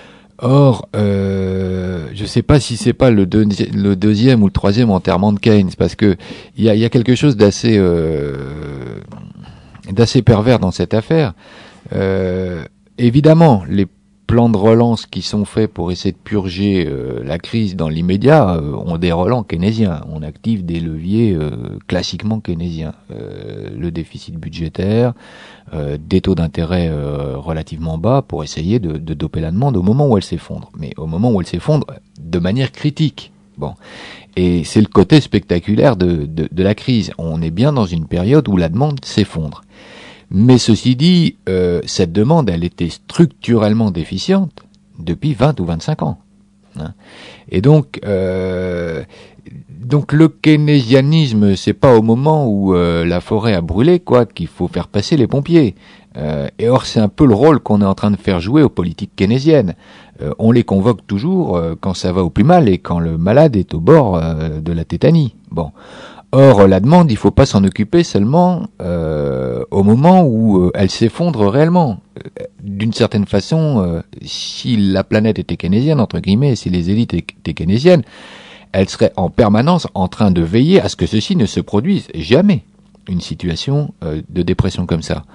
S7: Or, euh, je sais pas si c'est pas le, deux, le deuxième ou le troisième enterrement de Keynes, parce que il y a, y a quelque chose d'assez euh, d'assez pervers dans cette affaire. Euh, évidemment, les plans de relance qui sont faits pour essayer de purger euh, la crise dans l'immédiat euh, ont des relents keynésiens. On active des leviers euh, classiquement keynésiens. Euh, le déficit budgétaire, euh, des taux d'intérêt euh, relativement bas pour essayer de, de doper la demande au moment où elle s'effondre. Mais au moment où elle s'effondre, de manière critique. Bon. Et c'est le côté spectaculaire de, de, de la crise. On est bien dans une période où la demande s'effondre. Mais ceci dit, euh, cette demande, elle était structurellement déficiente depuis vingt ou vingt-cinq ans. Hein. Et donc, euh, donc le keynésianisme, c'est pas au moment où euh, la forêt a brûlé, quoi, qu'il faut faire passer les pompiers. Euh, et or, c'est un peu le rôle qu'on est en train de faire jouer aux politiques keynésiennes. Euh, on les convoque toujours euh, quand ça va au plus mal et quand le malade est au bord euh, de la tétanie. Bon. Or, la demande, il faut pas s'en occuper seulement euh, au moment où euh, elle s'effondre réellement. Euh, d'une certaine façon, euh, si la planète était keynésienne, entre guillemets, si les élites étaient keynésiennes, elles seraient en permanence en train de veiller à ce que ceci ne se produise jamais, une situation euh, de dépression comme ça.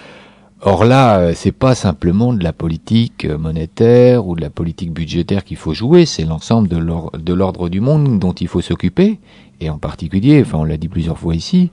S7: Or là, euh, c'est pas simplement de la politique monétaire ou de la politique budgétaire qu'il faut jouer, c'est l'ensemble de l'ordre, de l'ordre du monde dont il faut s'occuper. Et en particulier, enfin on l'a dit plusieurs fois ici,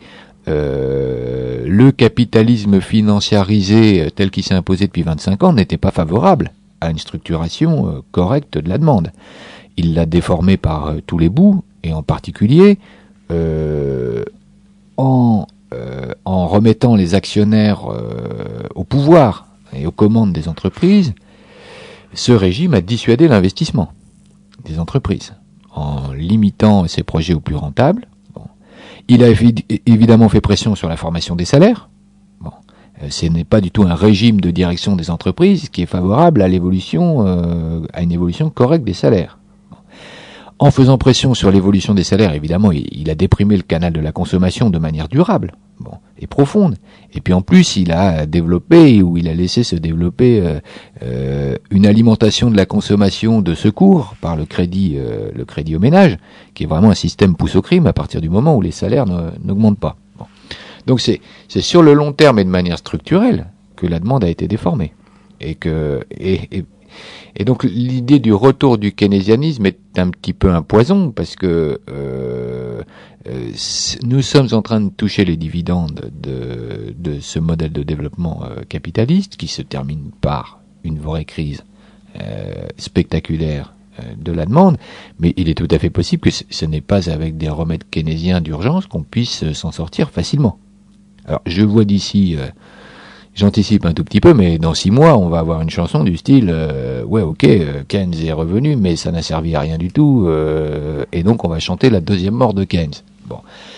S7: euh, le capitalisme financiarisé tel qu'il s'est imposé depuis vingt-cinq ans n'était pas favorable à une structuration euh, correcte de la demande. Il l'a déformé par euh, tous les bouts, et en particulier euh, en, euh, en remettant les actionnaires euh, au pouvoir et aux commandes des entreprises. Ce régime a dissuadé l'investissement des entreprises, en limitant ses projets aux plus rentables. Bon. Il a évi- évidemment fait pression sur la formation des salaires. Bon. Euh, ce n'est pas du tout un régime de direction des entreprises qui est favorable à l'évolution, euh, à une évolution correcte des salaires. Bon. En faisant pression sur l'évolution des salaires, évidemment, il, il a déprimé le canal de la consommation de manière durable, bon, et profonde. Et puis en plus, il a développé, ou il a laissé se développer euh, euh, une alimentation de la consommation de secours par le crédit, euh, le crédit au ménage, qui est vraiment un système pousse au crime à partir du moment où les salaires ne, n'augmentent pas. Bon. Donc c'est, c'est sur le long terme et de manière structurelle que la demande a été déformée. Et que et, et, et donc l'idée du retour du keynésianisme est un petit peu un poison, parce que euh, euh, nous sommes en train de toucher les dividendes de, de ce modèle de développement euh, capitaliste qui se termine par une vraie crise euh, spectaculaire euh, de la demande, mais il est tout à fait possible que ce, ce n'est pas avec des remèdes keynésiens d'urgence qu'on puisse euh, s'en sortir facilement. Alors je vois d'ici... Euh, J'anticipe un tout petit peu, mais dans six mois, on va avoir une chanson du style euh, ouais, ok, euh, Keynes est revenu, mais ça n'a servi à rien du tout, euh, et donc on va chanter la deuxième mort de Keynes. Bon,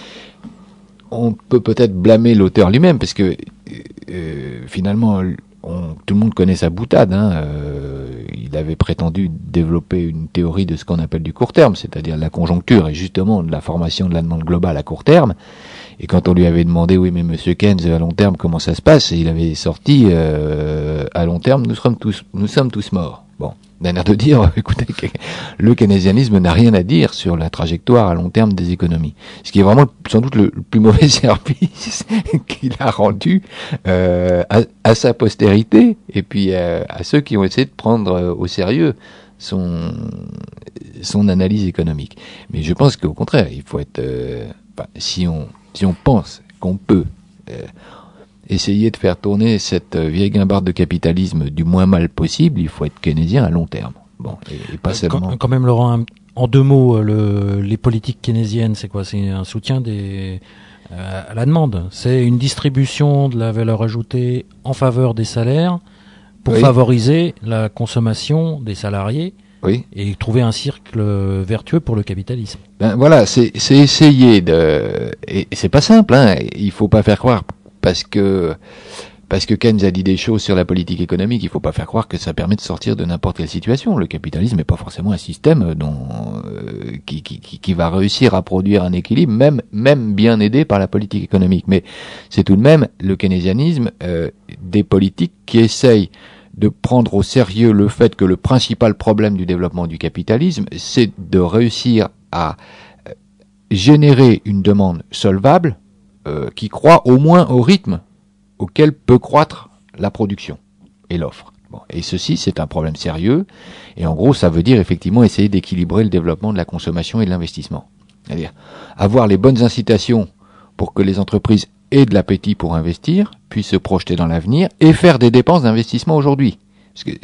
S7: on peut peut-être blâmer l'auteur lui-même, parce que euh, finalement, on, tout le monde connaît sa boutade. Hein, euh, il il avait prétendu développer une théorie de ce qu'on appelle du court terme, c'est-à-dire la conjoncture et justement de la formation de la demande globale à court terme. Et quand on lui avait demandé, oui, mais Monsieur Keynes, à long terme, comment ça se passe, et il avait sorti, euh, à long terme, nous sommes tous, nous sommes tous morts. Bon, d'un air de dire, écoutez, le keynésianisme n'a rien à dire sur la trajectoire à long terme des économies. Ce qui est vraiment sans doute le, le plus mauvais service qu'il a rendu euh, à, à sa postérité et puis euh, à ceux qui ont essayé de prendre euh, au sérieux son son analyse économique. Mais je pense qu'au contraire, il faut être, euh, bah, si on si on pense qu'on peut euh, essayer de faire tourner cette vieille guimbarde de capitalisme du moins mal possible, il faut être keynésien à long terme. Bon, et, et pas seulement.
S1: Quand, quand même, Laurent, en deux mots, le, les politiques keynésiennes, c'est quoi? C'est un soutien des, euh, à la demande. C'est une distribution de la valeur ajoutée en faveur des salaires pour oui. favoriser la consommation des salariés.
S7: Oui.
S1: Et trouver un cercle vertueux pour le capitalisme.
S7: Ben voilà, c'est, c'est essayer de, et c'est pas simple, hein. Il faut pas faire croire parce que parce que Keynes a dit des choses sur la politique économique, il faut pas faire croire que ça permet de sortir de n'importe quelle situation. Le capitalisme n'est pas forcément un système dont euh, qui, qui qui va réussir à produire un équilibre, même même bien aidé par la politique économique. Mais c'est tout de même le keynésianisme euh, des politiques qui essayent de prendre au sérieux le fait que le principal problème du développement du capitalisme, c'est de réussir à générer une demande solvable euh, qui croît au moins au rythme auquel peut croître la production et l'offre. Bon, et ceci, c'est un problème sérieux, et en gros, ça veut dire effectivement essayer d'équilibrer le développement de la consommation et de l'investissement. C'est-à-dire avoir les bonnes incitations pour que les entreprises aient de l'appétit pour investir, puissent se projeter dans l'avenir et faire des dépenses d'investissement aujourd'hui. Parce que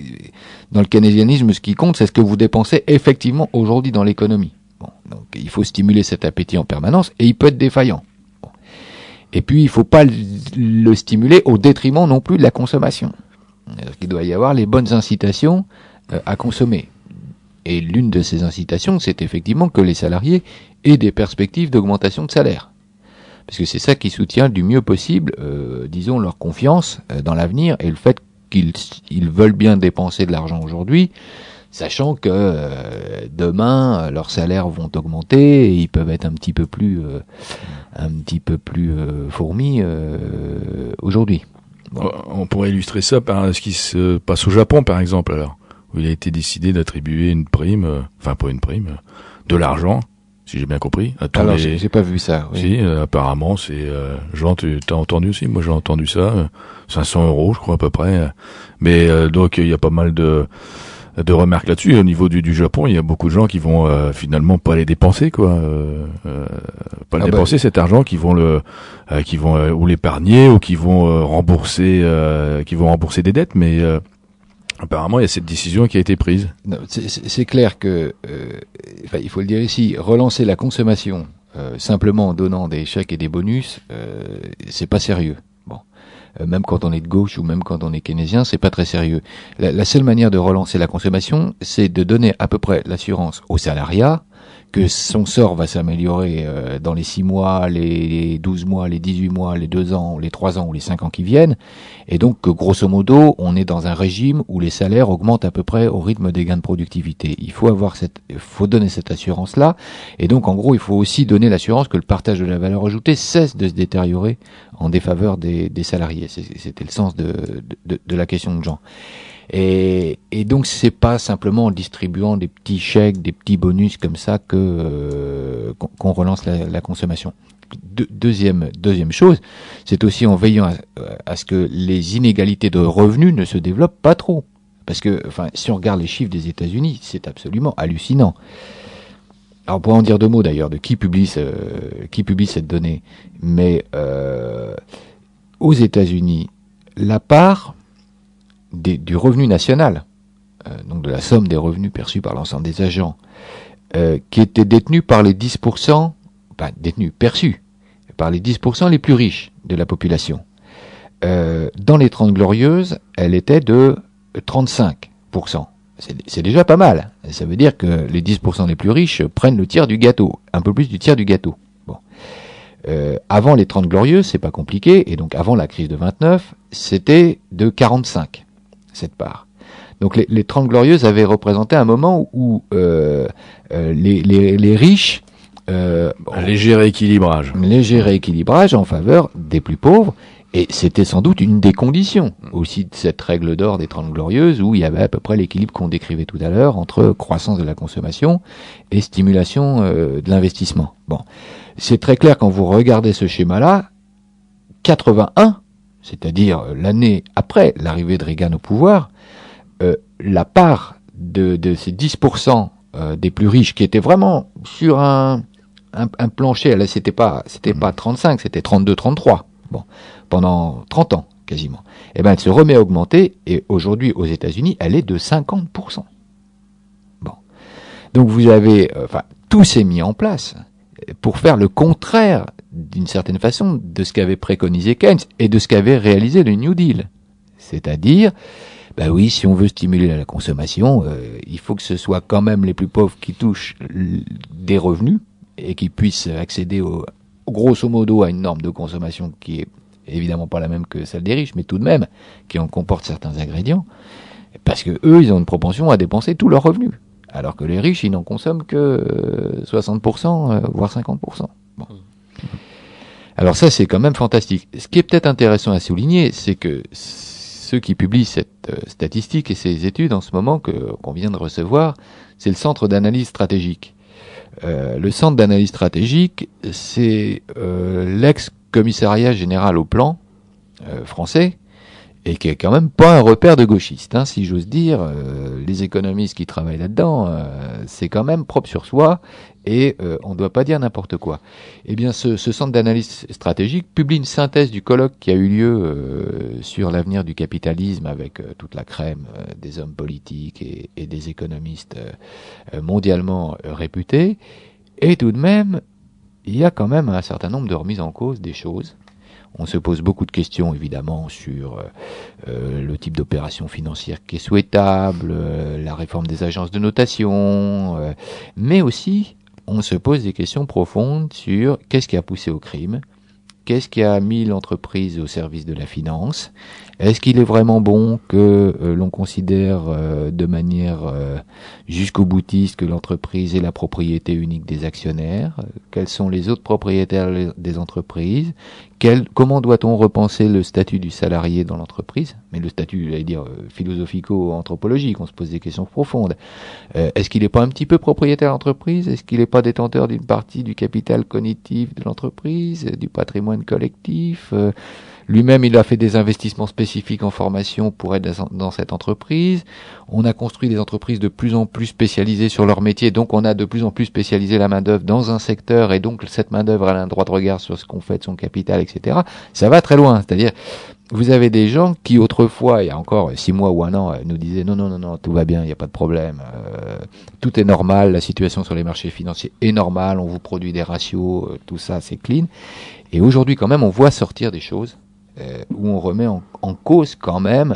S7: dans le keynésianisme, ce qui compte, c'est ce que vous dépensez effectivement aujourd'hui dans l'économie. Bon, donc il faut stimuler cet appétit en permanence, et il peut être défaillant. Bon. Et puis il ne faut pas le stimuler au détriment non plus de la consommation. Alors qu'il doit y avoir les bonnes incitations euh, à consommer. Et l'une de ces incitations, c'est effectivement que les salariés aient des perspectives d'augmentation de salaire. Parce que c'est ça qui soutient du mieux possible, euh, disons, leur confiance euh, dans l'avenir et le fait qu'ils ils veulent bien dépenser de l'argent aujourd'hui, sachant que euh, demain leurs salaires vont augmenter et ils peuvent être un petit peu plus, euh, un petit peu plus euh, fourmis euh, aujourd'hui.
S8: Bon. On pourrait illustrer ça par ce qui se passe au Japon, par exemple, alors, où il a été décidé d'attribuer une prime, euh, enfin pas une prime, euh, de l'argent, si j'ai bien compris. À tous
S7: alors,
S8: les...
S7: j'ai pas vu ça. Oui.
S8: Si, euh, apparemment, c'est... Euh, Jean, tu as entendu aussi? Moi, j'ai entendu ça. Euh, cinq cents euros, je crois, à peu près. Mais euh, donc, il y a pas mal de... de remarques là-dessus. Au niveau du, du Japon, il y a beaucoup de gens qui vont euh, finalement pas les dépenser, quoi. Euh, euh, pas le ah dépenser bah... cet argent, qui vont le, euh, qui vont euh, ou l'épargner ou qui vont euh, rembourser, euh, qui vont rembourser des dettes. Mais euh, apparemment, il y a cette décision qui a été prise.
S7: Non, c'est, c'est clair que, euh, enfin, il faut le dire ici, relancer la consommation euh, simplement en donnant des chèques et des bonus, euh, c'est pas sérieux. Même quand on est de gauche ou même quand on est keynésien, c'est pas très sérieux. La, la seule manière de relancer la consommation, c'est de donner à peu près l'assurance au salariat que son sort va s'améliorer euh, dans les six mois, les douze mois, les dix-huit mois, les deux ans, les trois ans ou les cinq ans qui viennent. Et donc, que, grosso modo, on est dans un régime où les salaires augmentent à peu près au rythme des gains de productivité. Il faut avoir cette, il faut donner cette assurance-là. Et donc, en gros, il faut aussi donner l'assurance que le partage de la valeur ajoutée cesse de se détériorer en défaveur des, des salariés. C'était le sens de, de, de la question de Jean. Et, et donc c'est pas simplement en distribuant des petits chèques, des petits bonus comme ça que euh, qu'on relance la, la consommation. De, deuxième deuxième chose, c'est aussi en veillant à, à ce que les inégalités de revenus ne se développent pas trop. Parce que, enfin, si on regarde les chiffres des États-Unis, c'est absolument hallucinant. Alors, on pourrait en dire deux mots d'ailleurs de qui publie ce, qui publie cette donnée. Mais euh, aux États-Unis, la part Des, du revenu national, euh, donc de la somme des revenus perçus par l'ensemble des agents, euh, qui était détenu par les dix pour cent, enfin détenu, perçu, par les dix pour cent les plus riches de la population. Euh, dans les Trente Glorieuses, elle était de trente-cinq pour cent. C'est, c'est déjà pas mal. Ça veut dire que les dix pour cent les plus riches prennent le tiers du gâteau, un peu plus du tiers du gâteau. Bon. Euh, avant les Trente Glorieuses, c'est pas compliqué, et donc avant la crise de vingt-neuf, c'était de quarante-cinq. Cette part. Donc les, les Trente Glorieuses avaient représenté un moment où euh, euh, les, les, les riches... Euh,
S8: un léger rééquilibrage.
S7: Un léger rééquilibrage en faveur des plus pauvres. Et c'était sans doute une des conditions aussi de cette règle d'or des Trente Glorieuses, où il y avait à peu près l'équilibre qu'on décrivait tout à l'heure entre croissance de la consommation et stimulation euh, de l'investissement. Bon, c'est très clair quand vous regardez ce schéma-là, quatre-vingt-un, c'est-à-dire l'année après l'arrivée de Reagan au pouvoir, euh, la part de, de ces dix pour cent euh, des plus riches qui étaient vraiment sur un, un, un plancher, là c'était pas, c'était pas trente-cinq, c'était trente-deux, trente-trois. Bon, pendant trente ans, quasiment. Eh ben, elle se remet à augmenter, et aujourd'hui, aux États-Unis, elle est de cinquante pour cent. Bon. Donc, vous avez, euh, enfin, tout s'est mis en place pour faire le contraire, d'une certaine façon, de ce qu'avait préconisé Keynes et de ce qu'avait réalisé le New Deal. C'est-à-dire, bah oui, si on veut stimuler la consommation, euh, il faut que ce soit quand même les plus pauvres qui touchent l- des revenus et qui puissent accéder au, grosso modo à une norme de consommation qui est évidemment pas la même que celle des riches, mais tout de même, qui en comporte certains ingrédients, parce que eux, ils ont une propension à dépenser tous leurs revenus, alors que les riches, ils n'en consomment que euh, soixante pour cent, euh, voire cinquante pour cent. Bon. Alors ça, c'est quand même fantastique. Ce qui est peut-être intéressant à souligner, c'est que ceux qui publient cette euh, statistique et ces études en ce moment que qu'on vient de recevoir, c'est le Centre d'analyse stratégique. Euh, le Centre d'analyse stratégique, c'est euh, l'ex-commissariat général au plan euh, français, et qui est quand même pas un repère de gauchistes, hein, si j'ose dire. Euh, les économistes qui travaillent là-dedans, euh, c'est quand même propre sur soi, et euh, on ne doit pas dire n'importe quoi. Eh bien, ce, ce Centre d'analyse stratégique publie une synthèse du colloque qui a eu lieu euh, sur l'avenir du capitalisme, avec euh, toute la crème euh, des hommes politiques et, et des économistes euh, mondialement euh, réputés. Et tout de même, il y a quand même un certain nombre de remises en cause des choses. On se pose beaucoup de questions, évidemment, sur euh, euh, le type d'opération financière qui est souhaitable, euh, la réforme des agences de notation, euh, mais aussi, on se pose des questions profondes sur qu'est-ce qui a poussé au crime, qu'est-ce qui a mis l'entreprise au service de la finance, est-ce qu'il est vraiment bon que euh, l'on considère euh, de manière euh, jusqu'au boutiste que l'entreprise est la propriété unique des actionnaires, quels sont les autres propriétaires des entreprises, Quel, comment doit-on repenser le statut du salarié dans l'entreprise, mais le statut, j'allais dire, euh, philosophico-anthropologique, on se pose des questions profondes. Euh, est-ce qu'il n'est pas un petit peu propriétaire de l'entreprise? Est-ce qu'il n'est pas détenteur d'une partie du capital cognitif de l'entreprise, du patrimoine collectif? euh, Lui-même, il a fait des investissements spécifiques en formation pour être dans cette entreprise. On a construit des entreprises de plus en plus spécialisées sur leur métier, donc on a de plus en plus spécialisé la main-d'œuvre dans un secteur, et donc cette main-d'œuvre a un droit de regard sur ce qu'on fait de son capital, et cetera. Ça va très loin. C'est-à-dire, vous avez des gens qui autrefois, il y a encore six mois ou un an, nous disaient non, non, non, non, tout va bien, il n'y a pas de problème, euh, tout est normal, la situation sur les marchés financiers est normale, on vous produit des ratios, euh, tout ça, c'est clean. Et aujourd'hui, quand même, on voit sortir des choses Euh, où on remet en, en cause quand même,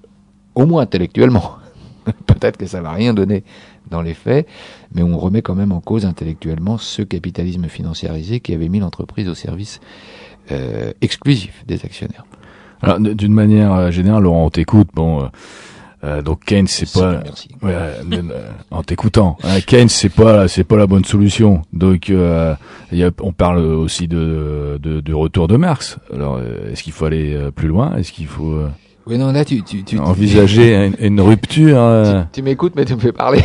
S7: au moins intellectuellement, peut-être que ça va rien donner dans les faits, mais on remet quand même en cause intellectuellement ce capitalisme financiarisé qui avait mis l'entreprise au service euh, exclusif des actionnaires.
S8: Alors, d'une manière générale, Laurent, on t'écoute, bon... Euh... Euh, donc Keynes c'est
S7: c'est
S8: pas
S7: bien, merci.
S8: Ouais, euh, en t'écoutant hein, Keynes c'est pas c'est pas la bonne solution. Donc euh, y a, on parle aussi de, de de retour de Marx. Alors euh, est-ce qu'il faut aller euh, plus loin? Est-ce qu'il faut euh,
S7: Oui, non, là tu tu, tu
S8: envisager une, une rupture euh...
S7: tu, tu m'écoutes mais tu me fais parler.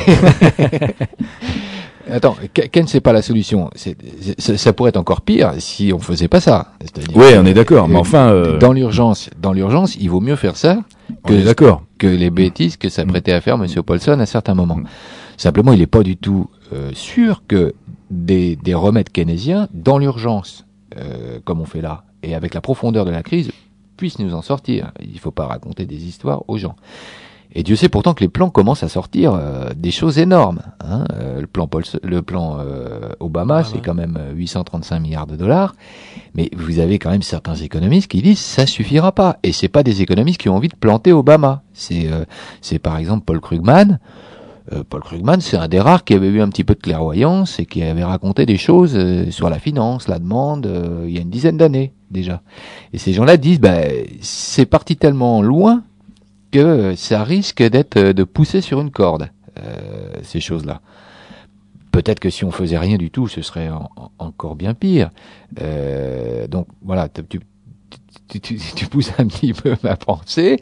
S7: Attends, Keynes c'est pas la solution. C'est, c'est, ça pourrait être encore pire si on faisait pas ça. C'est-à-dire
S8: oui, on est d'accord. Mais enfin, euh...
S7: dans l'urgence, dans l'urgence, il vaut mieux faire ça que,
S8: on est d'accord.
S7: que les bêtises que s'apprêtait à faire Monsieur Paulson à certains moments. Simplement, il n'est pas du tout euh, sûr que des, des remèdes keynésiens dans l'urgence, euh, comme on fait là, et avec la profondeur de la crise, puissent nous en sortir. Il ne faut pas raconter des histoires aux gens. Et Dieu sait pourtant que les plans commencent à sortir euh, des choses énormes. Hein. Euh, le plan, Paul, le plan euh, Obama, ah, c'est ouais. quand même huit cent trente-cinq milliards de dollars. Mais vous avez quand même certains économistes qui disent ça suffira pas. Et c'est pas des économistes qui ont envie de planter Obama. C'est, euh, c'est par exemple Paul Krugman. Euh, Paul Krugman, c'est un des rares qui avait eu un petit peu de clairvoyance et qui avait raconté des choses euh, sur la finance, la demande, euh, il y a une dizaine d'années déjà. Et ces gens-là disent, bah, c'est parti tellement loin que ça risque d'être de pousser sur une corde, euh, ces choses-là. Peut-être que si on faisait rien du tout, ce serait en, en, encore bien pire. Euh, donc voilà, tu, tu, tu, tu pousses un petit peu ma pensée.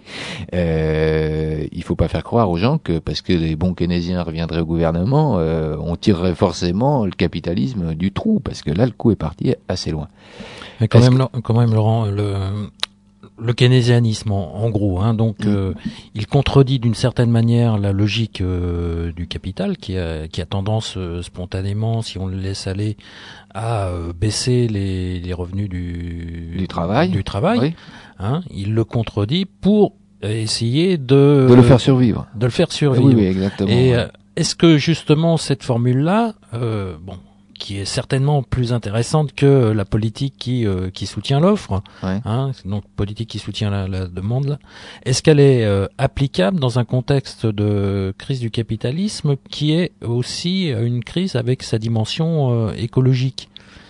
S7: Euh, il faut pas faire croire aux gens que parce que les bons keynésiens reviendraient au gouvernement, euh, on tirerait forcément le capitalisme du trou, parce que là, le coup est parti assez loin.
S1: Mais quand, même,
S7: que...
S1: quand même, Laurent, le, le keynésianisme, en, en gros, hein, donc, mmh. euh, il contredit d'une certaine manière la logique euh, du capital, qui a, qui a tendance euh, spontanément, si on le laisse aller, à euh, baisser les, les revenus du,
S7: du travail.
S1: Du travail.
S7: Oui.
S1: Hein, il le contredit pour essayer de
S7: de le faire survivre.
S1: De le faire survivre.
S7: Oui, oui, exactement.
S1: Et
S7: ouais.
S1: euh, est-ce que justement cette formule-là, euh, bon. qui est certainement plus intéressante que la politique qui euh, qui soutient l'offre,
S7: ouais.
S1: hein, donc politique qui soutient la, la demande. Là. Est-ce qu'elle est euh, applicable dans un contexte de crise du capitalisme qui est aussi une crise avec sa dimension euh, écologique?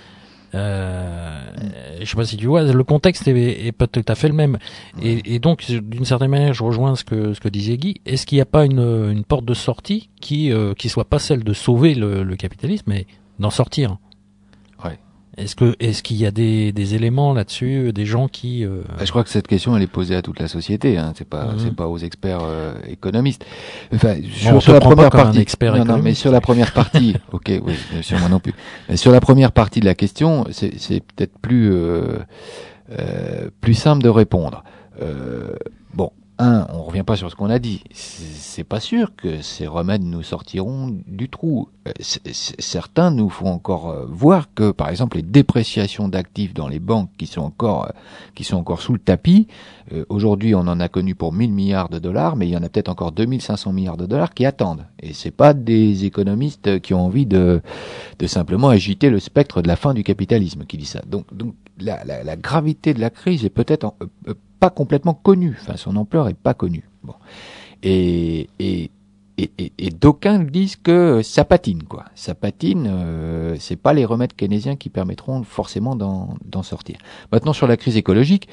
S1: Euh, je sais pas si tu vois, le contexte est, est pas tout à fait le même. Et, et donc, d'une certaine manière, je rejoins ce que ce que disait Guy. Est-ce qu'il n'y a pas une une porte de sortie qui euh, qui soit pas celle de sauver le, le capitalisme, mais d'en sortir?
S7: Ouais.
S1: Est-ce que est-ce qu'il y a des des éléments là-dessus, des gens qui euh...
S7: Je crois que cette question elle est posée à toute la société. Hein. C'est pas mmh. c'est pas aux experts euh, économistes. Enfin, sur,
S1: bon,
S7: sur la première
S1: pas
S7: partie.
S1: Non,
S7: non, mais sur la première partie. Ok, oui, bien sûr, moi non plus. Mais sur la première partie de la question, c'est c'est peut-être plus euh, euh, plus simple de répondre. Euh, bon. Un, on revient pas sur ce qu'on a dit. C'est pas sûr que ces remèdes nous sortiront du trou. C est, certains nous font encore voir que, par exemple, les dépréciations d'actifs dans les banques qui sont encore, qui sont encore sous le tapis. Euh, Aujourd'hui, on en a connu pour mille milliards de dollars, mais il y en a peut-être encore deux mille cinq cents milliards de dollars qui attendent. Et c'est pas des économistes qui ont envie de, de simplement agiter le spectre de la fin du capitalisme qui dit ça. Donc, donc la, la, la gravité de la crise est peut-être euh, pas complètement connue, enfin son ampleur est pas connue. Bon, et et et, et, et d'aucuns disent que ça patine quoi, ça patine. Euh, c'est pas les remèdes keynésiens qui permettront forcément d'en d'en sortir. Maintenant sur la crise écologique,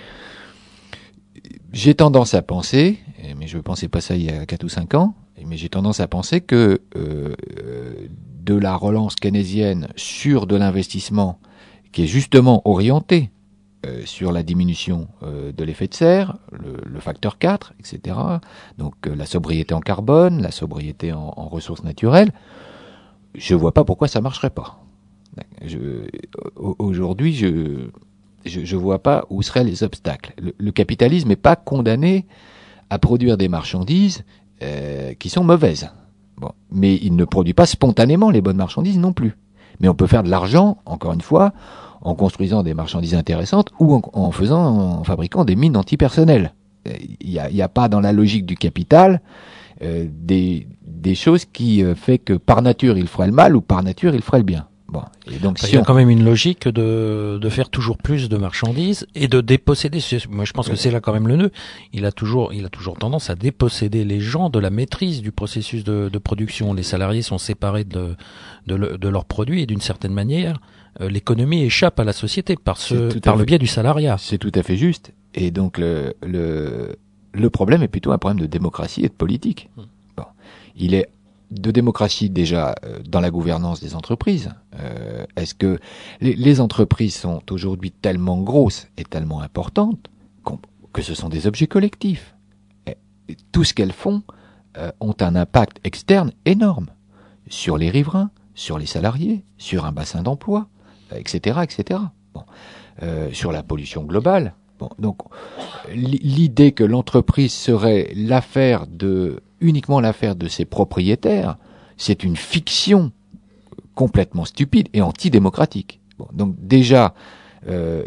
S7: j'ai tendance à penser, mais je ne pensais pas ça il y a quatre ou cinq ans, mais j'ai tendance à penser que euh, de la relance keynésienne sur de l'investissement qui est justement orienté Euh, sur la diminution euh, de l'effet de serre, le, le facteur quatre, et cetera. Donc euh, la sobriété en carbone, la sobriété en, en ressources naturelles. Je vois pas pourquoi ça marcherait pas. Je, aujourd'hui, je, je je vois pas où seraient les obstacles. Le, le capitalisme n'est pas condamné à produire des marchandises euh, qui sont mauvaises. Bon, mais il ne produit pas spontanément les bonnes marchandises non plus. Mais on peut faire de l'argent, encore une fois, en construisant des marchandises intéressantes ou en, en faisant, en fabriquant des mines antipersonnelles. Il y a, il y a pas dans la logique du capital euh, des, des choses qui euh, fait que par nature il ferait le mal ou par nature il ferait le bien. Bon, et donc
S1: enfin,
S7: si
S1: il y a
S7: on...
S1: quand même une logique de de faire toujours plus de marchandises et de déposséder. Moi, je pense que c'est là quand même le nœud. Il a toujours, il a toujours tendance à déposséder les gens de la maîtrise du processus de, de production. Les salariés sont séparés de de, le, de leurs produits et d'une certaine manière, euh, l'économie échappe à la société par ce, par le biais du salariat.
S7: C'est tout à fait juste. Et donc le le le problème est plutôt un problème de démocratie et de politique. Mmh. Bon, il est de démocratie déjà euh, dans la gouvernance des entreprises. Euh, est-ce que les, les entreprises sont aujourd'hui tellement grosses et tellement importantes que ce sont des objets collectifs? Et, et tout ce qu'elles font euh, ont un impact externe énorme sur les riverains, sur les salariés, sur un bassin d'emploi, et cetera, et cetera. Bon, euh, sur la pollution globale. Bon, donc l'idée que l'entreprise serait l'affaire de uniquement l'affaire de ses propriétaires, c'est une fiction complètement stupide et antidémocratique. Bon, donc déjà, euh,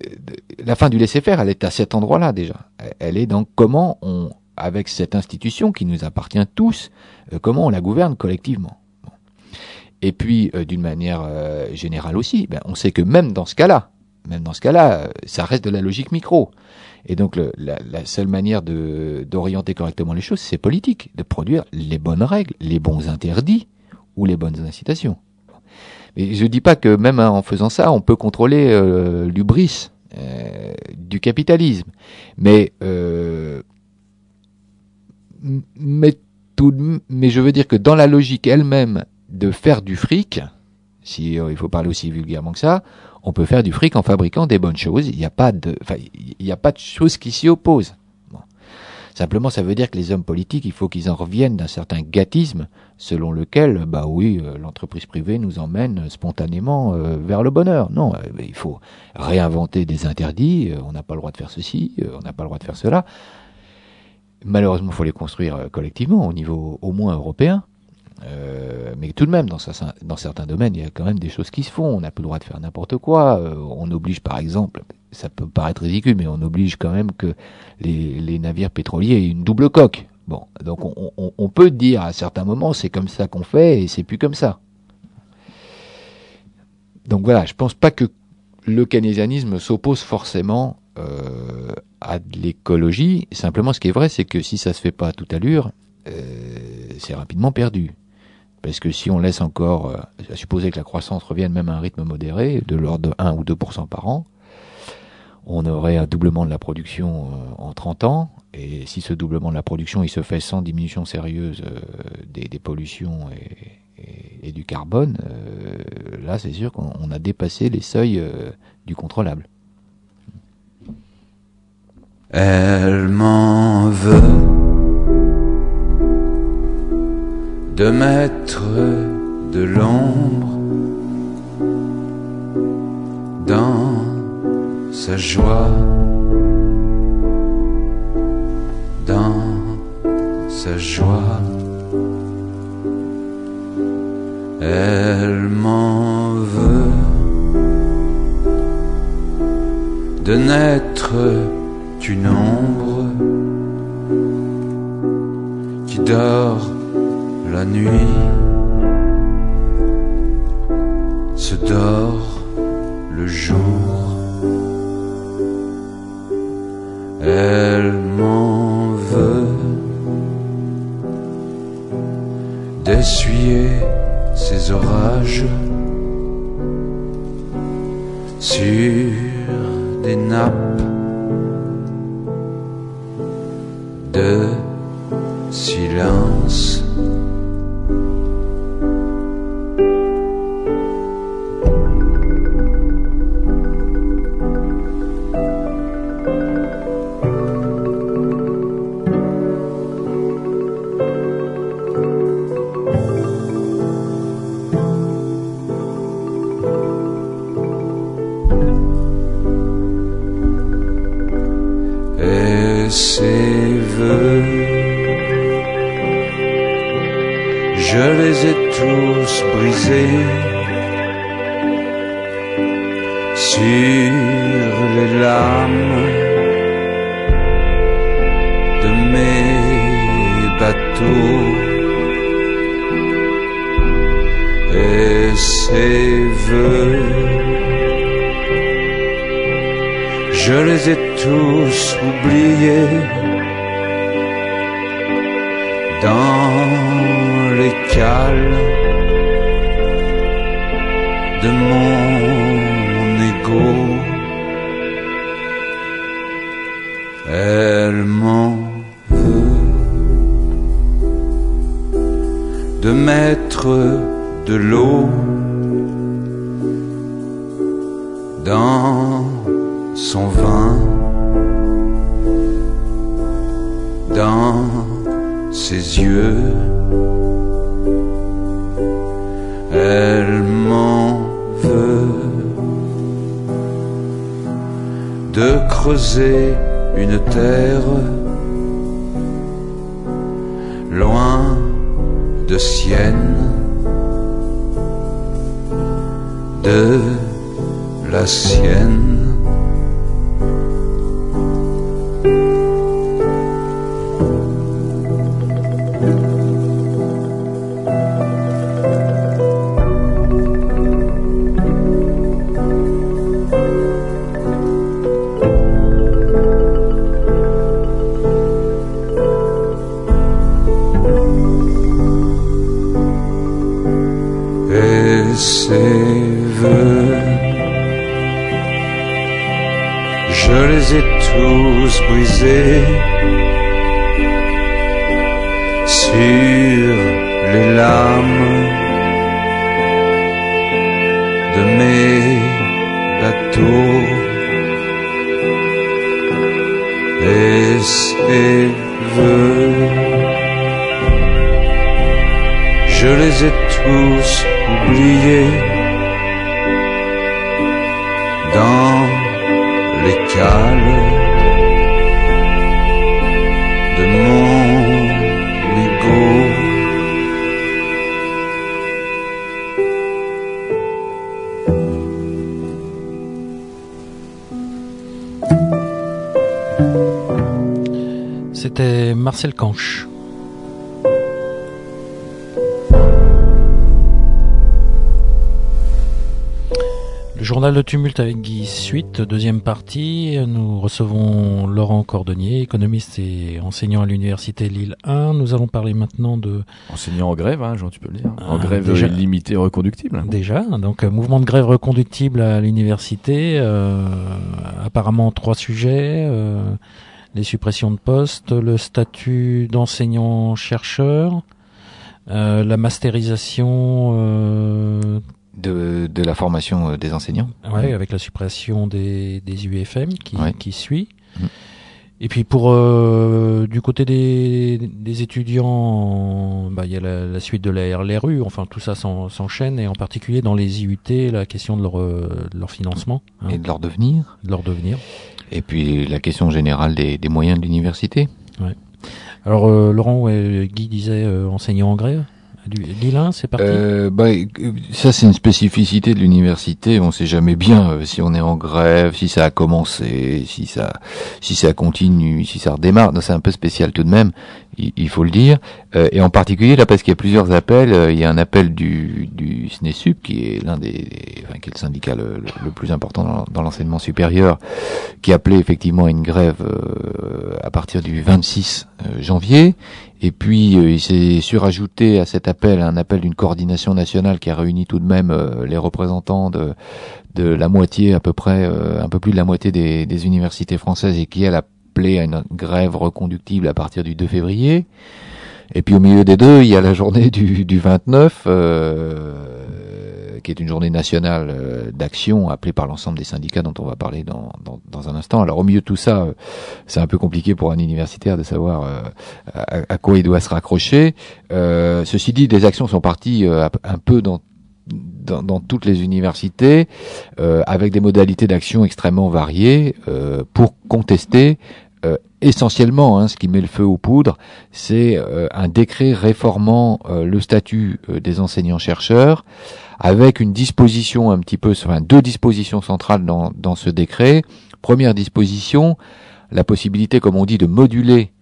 S7: la fin du laisser-faire, elle est à cet endroit-là déjà. Elle est dans comment on, avec cette institution qui nous appartient tous, euh, comment on la gouverne collectivement. Bon. Et puis, euh, d'une manière euh, générale aussi, ben, on sait que même dans ce cas-là, même dans ce cas-là, ça reste de la logique micro. Et donc, le, la, la seule manière de, d'orienter correctement les choses, c'est politique, de produire les bonnes règles, les bons interdits ou les bonnes incitations. Mais je dis pas que même hein, en faisant ça, on peut contrôler euh, l'hubris euh, du capitalisme. Mais euh, mais tout, mais je veux dire que dans la logique elle-même de faire du fric, si euh, il faut parler aussi vulgairement que ça, on peut faire du fric en fabriquant des bonnes choses. Il n'y a pas de, enfin, il n'y a pas de chose qui s'y oppose. Bon. Simplement, ça veut dire que les hommes politiques, il faut qu'ils en reviennent d'un certain gâtisme selon lequel, bah oui, euh, l'entreprise privée nous emmène spontanément euh, vers le bonheur. Non, euh, il faut réinventer des interdits. Euh, on n'a pas le droit de faire ceci, euh, on n'a pas le droit de faire cela. Malheureusement, il faut les construire euh, collectivement au niveau au moins européen. Euh, mais tout de même, dans, sa, dans certains domaines, il y a quand même des choses qui se font. On n'a plus le droit de faire n'importe quoi. Euh, on oblige, par exemple, ça peut paraître ridicule, mais on oblige quand même que les, les navires pétroliers aient une double coque. Bon, donc on, on, on peut dire à certains moments, c'est comme ça qu'on fait et c'est plus comme ça. Donc voilà, je pense pas que le keynésianisme s'oppose forcément euh, à de l'écologie. Simplement, ce qui est vrai, c'est que si ça se fait pas à toute allure, euh, c'est rapidement perdu. Parce que si on laisse encore, euh, à supposer que la croissance revienne même à un rythme modéré, de l'ordre de un ou deux pour cent par an, on aurait un doublement de la production euh, en trente ans. Et si ce doublement de la production il se fait sans diminution sérieuse euh, des, des pollutions et, et, et du carbone, euh, là c'est sûr qu'on on a dépassé les seuils euh, du contrôlable.
S9: Elle m'en veut de mettre de l'ombre dans sa joie, dans sa joie. Elle m'en veut de n'être qu'une ombre qui dort la nuit, se dort le jour. Elle m'en veut d'essuyer ses orages sur des nappes de silence. Ses vœux, je les ai tous brisés sur les lames de mes bateaux. Et ses vœux, je les ai tous oubliés dans les cales de mon égo. Elle m'en veut de mettre de l'eau dans son vin, dans ses yeux. Elle m'en veut de creuser une terre loin de Sienne, de la sienne. Ses vœux, je les ai tous brisés sur les lames de mes bateaux et ses vœux. Je les ai tous oubliés dans les cales de mon ego.
S1: C'était Marcel Canche. Le journal de Tumulte avec Guy Suite, deuxième partie. Nous recevons Laurent Cordonnier, économiste et enseignant à l'université Lille un. Nous allons parler maintenant de...
S8: Enseignant en grève, hein, Jean, tu peux le dire. En
S1: Ah,
S8: grève
S1: déjà-
S8: limitée reconductible.
S1: Déjà, donc euh, mouvement de grève reconductible à l'université, euh, apparemment trois sujets, euh, les suppressions de postes, le statut d'enseignant-chercheur, euh, la masterisation, euh,
S7: De, de la formation euh, des enseignants.
S1: ouais, avec la suppression des, des U F M qui,
S7: Ouais.
S1: qui suit.
S7: Mm.
S1: Et puis pour euh, du côté des, des étudiants, bah, il y a la, la suite de la R L R U, enfin tout ça s'en- s'enchaîne, et en particulier dans les I U T, la question de leur, euh, de leur financement, hein,
S7: Et de leur devenir.
S1: de leur devenir.
S7: Et puis la question générale des, des moyens de l'université.
S1: Alors euh, Laurent, ouais, Guy disait euh, enseignant en grève. Du, Lille un, c'est parti.
S7: Euh, bah, euh, ça c'est une spécificité de l'université. On sait jamais bien euh, si on est en grève, si ça a commencé, si ça, si ça continue, si ça redémarre. Donc, c'est un peu spécial tout de même. Il, il faut le dire. Euh, et en particulier là, parce qu'il y a plusieurs appels. Euh, il y a un appel du, du SNESUP, qui est l'un des, des- enfin, qui est le syndicat le, le, le plus important dans, dans l'enseignement supérieur, qui appelait effectivement à une grève euh, à partir du vingt-six janvier. Et puis euh, il s'est surajouté à cet appel un appel d'une coordination nationale qui a réuni tout de même euh, les représentants de, de la moitié, à peu près, euh, un peu plus de la moitié des, des universités françaises, et qui elle appelé à une grève reconductible à partir du deux février. Et puis au milieu des deux, il y a la journée du, du vingt-neuf, euh, qui est une journée nationale euh, d'action appelée par l'ensemble des syndicats dont on va parler dans, dans, dans un instant. Alors au milieu de tout ça, euh, c'est un peu compliqué pour un universitaire de savoir euh, à, à quoi il doit se raccrocher. Euh, ceci dit, des actions sont parties euh, un peu dans Dans, dans toutes les universités, euh, avec des modalités d'action extrêmement variées, euh, pour contester euh, essentiellement, hein, ce qui met le feu aux poudres, c'est euh, un décret réformant euh, le statut euh, des enseignants-chercheurs, avec une disposition un petit peu, enfin deux dispositions centrales dans, dans ce décret. Première disposition, la possibilité, comme on dit, de moduler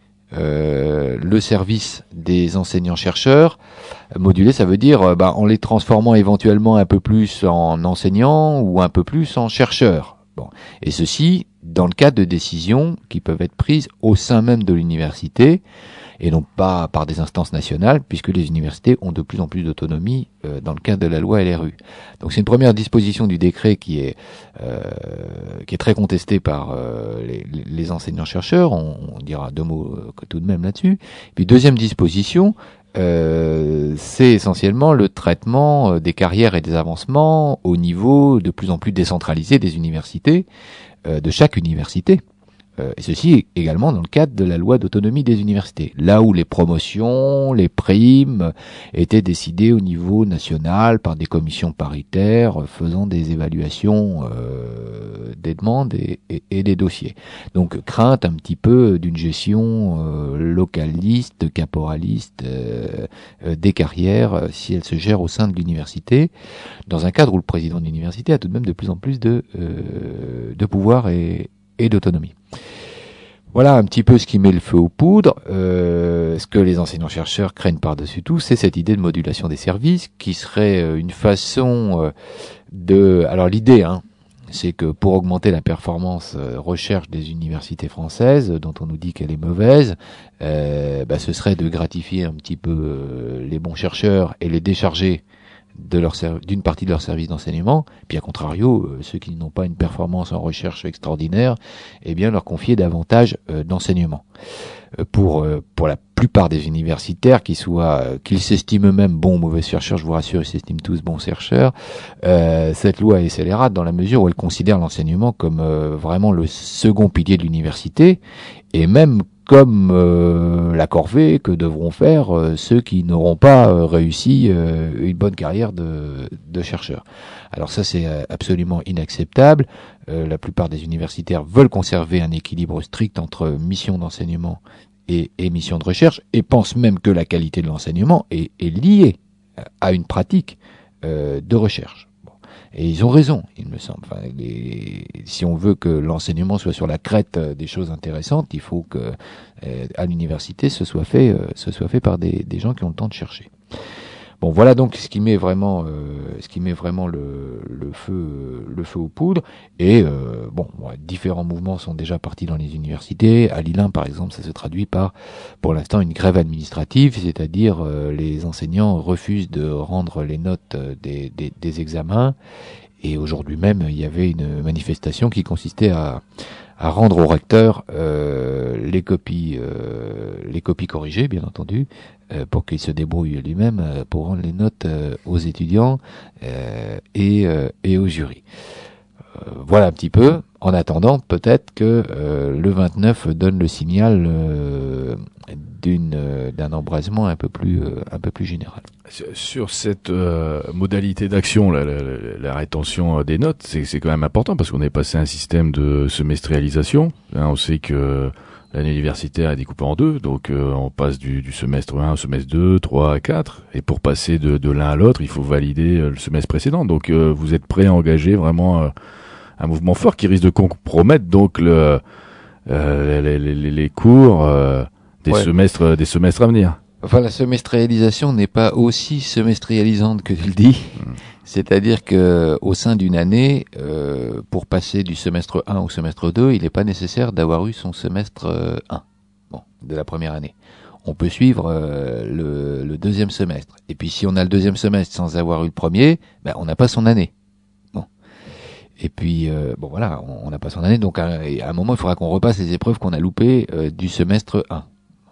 S7: Euh, le service des enseignants-chercheurs. Moduler, ça veut dire euh, bah, en les transformant éventuellement un peu plus en enseignants ou un peu plus en chercheurs. Bon. Et ceci dans le cadre de décisions qui peuvent être prises au sein même de l'université, et non pas par des instances nationales, puisque les universités ont de plus en plus d'autonomie euh, dans le cadre de la loi L R U. Donc c'est une première disposition du décret qui est euh, qui est très contestée par euh, les, les enseignants-chercheurs. On, on dira deux mots euh, tout de même là-dessus. Puis deuxième disposition, euh, c'est essentiellement le traitement euh, des carrières et des avancements au niveau de plus en plus décentralisé des universités, euh, de chaque université. Et ceci également dans le cadre de la loi d'autonomie des universités, là où les promotions, les primes étaient décidées au niveau national par des commissions paritaires faisant des évaluations euh, des demandes et, et, et des dossiers. Donc crainte un petit peu d'une gestion euh, localiste, caporaliste euh, euh, des carrières, euh, si elles se gèrent au sein de l'université, dans un cadre où le président de l'université a tout de même de plus en plus de, euh, de pouvoir et, et d'autonomie. Voilà un petit peu ce qui met le feu aux poudres. Euh, ce que les enseignants-chercheurs craignent par-dessus tout, c'est cette idée de modulation des services, qui serait euh, une façon euh, de... Alors l'idée, hein, c'est que pour augmenter la performance euh, recherche des universités françaises, dont on nous dit qu'elle est mauvaise, euh, bah, ce serait de gratifier un petit peu euh, les bons chercheurs et les décharger de leur ser- d'une partie de leur service d'enseignement, puis à contrario, euh, ceux qui n'ont pas une performance en recherche extraordinaire, eh bien leur confier davantage euh, d'enseignement. pour pour la plupart des universitaires, qu'ils soient qu'ils s'estiment eux-mêmes bons ou mauvais chercheurs, je vous rassure, ils s'estiment tous bons chercheurs. Euh, cette loi est scélérate dans la mesure où elle considère l'enseignement comme euh, vraiment le second pilier de l'université, et même comme euh, la corvée que devront faire euh, ceux qui n'auront pas euh, réussi euh, une bonne carrière de, de chercheur. Alors ça, c'est euh, absolument inacceptable. Euh, la plupart des universitaires veulent conserver un équilibre strict entre mission d'enseignement et, et mission de recherche, et pensent même que la qualité de l'enseignement est, est liée à une pratique euh, de recherche. Et ils ont raison, il me semble. Enfin, les, si on veut que l'enseignement soit sur la crête des choses intéressantes, il faut que euh, à l'université ce soit fait, euh, ce soit fait par des, des gens qui ont le temps de chercher. Bon, voilà donc ce qui met vraiment, euh, ce qui met vraiment le, le feu, le feu aux poudres. Et euh, bon, ouais, différents mouvements sont déjà partis dans les universités. À Lille, par exemple, ça se traduit par, pour l'instant, une grève administrative, c'est-à-dire euh, les enseignants refusent de rendre les notes des, des, des examens. Et aujourd'hui même, il y avait une manifestation qui consistait à, à rendre au recteur euh, les copies, euh, les copies corrigées, bien entendu, euh, pour qu'il se débrouille lui-même euh, pour rendre les notes euh, aux étudiants euh, et, euh, et au jury. Euh, voilà un petit peu. En attendant, peut-être que euh, le vingt-neuf donne le signal euh, d'une euh, d'un embrasement un peu plus euh, un peu plus général.
S8: Sur cette euh, modalité d'action, la, la, la rétention des notes, c'est, c'est quand même important parce qu'on est passé à un système de semestrialisation. Hein, on sait que l'année universitaire est découpée en deux, donc euh, on passe du, du semestre un au semestre deux, trois, quatre, et pour passer de, de l'un à l'autre, il faut valider euh, le semestre précédent. Donc euh, vous êtes prêt à engager vraiment euh, un mouvement fort qui risque de compromettre donc le, euh, les, les, les cours euh, des ouais. semestres des semestres à venir.
S7: Enfin, la semestrialisation n'est pas aussi semestrialisante que tu le dis. Mmh. C'est-à-dire que au sein d'une année, euh, pour passer du semestre un au semestre deux, il n'est pas nécessaire d'avoir eu son semestre euh, un, bon, de la première année. On peut suivre euh, le, le deuxième semestre. Et puis si on a le deuxième semestre sans avoir eu le premier, ben on n'a pas son année. Bon. Et puis euh, bon voilà, on n'a pas son année. Donc à, à un moment, il faudra qu'on repasse les épreuves qu'on a loupées euh, du semestre un.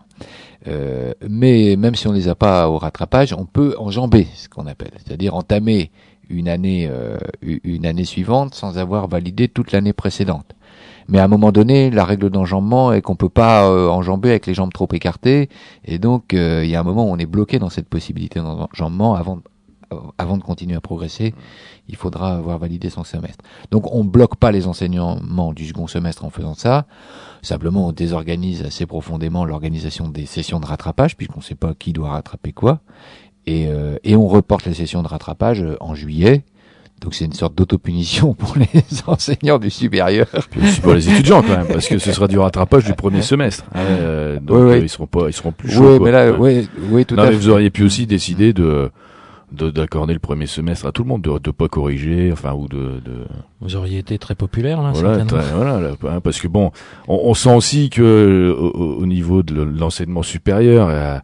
S7: Euh, mais même si on les a pas au rattrapage, on peut enjamber ce qu'on appelle, c'est-à-dire entamer une année, euh, une année suivante sans avoir validé toute l'année précédente. Mais à un moment donné, la règle d'enjambement est qu'on peut pas euh, enjamber avec les jambes trop écartées, et donc euh, il y a un moment où on est bloqué dans cette possibilité d'enjambement avant, avant de continuer à progresser. Il faudra avoir validé son semestre. Donc on bloque pas les enseignements du second semestre en faisant ça. Simplement, on désorganise assez profondément l'organisation des sessions de rattrapage, puisqu'on ne sait pas qui doit rattraper quoi. Et, euh, et on reporte les sessions de rattrapage en juillet. Donc c'est une sorte d'autopunition pour les enseignants du supérieur.
S8: Puis aussi pour les étudiants quand même, parce que ce sera du rattrapage du premier semestre. Euh, donc
S7: oui, oui.
S8: ils seront pas, ils seront plus chauds.
S7: Oui,
S8: quoi.
S7: mais là, oui, oui, tout
S8: non,
S7: à
S8: mais
S7: fait.
S8: vous auriez pu aussi décider de De, d'accorder le premier semestre à tout le monde, de, de pas corriger, enfin, ou de, de...
S1: Vous auriez été très populaire, là,
S8: voilà,
S1: certainement.
S8: Très, voilà, là, hein, parce que bon, on, on sent aussi que, au, au niveau de l'enseignement supérieur, euh,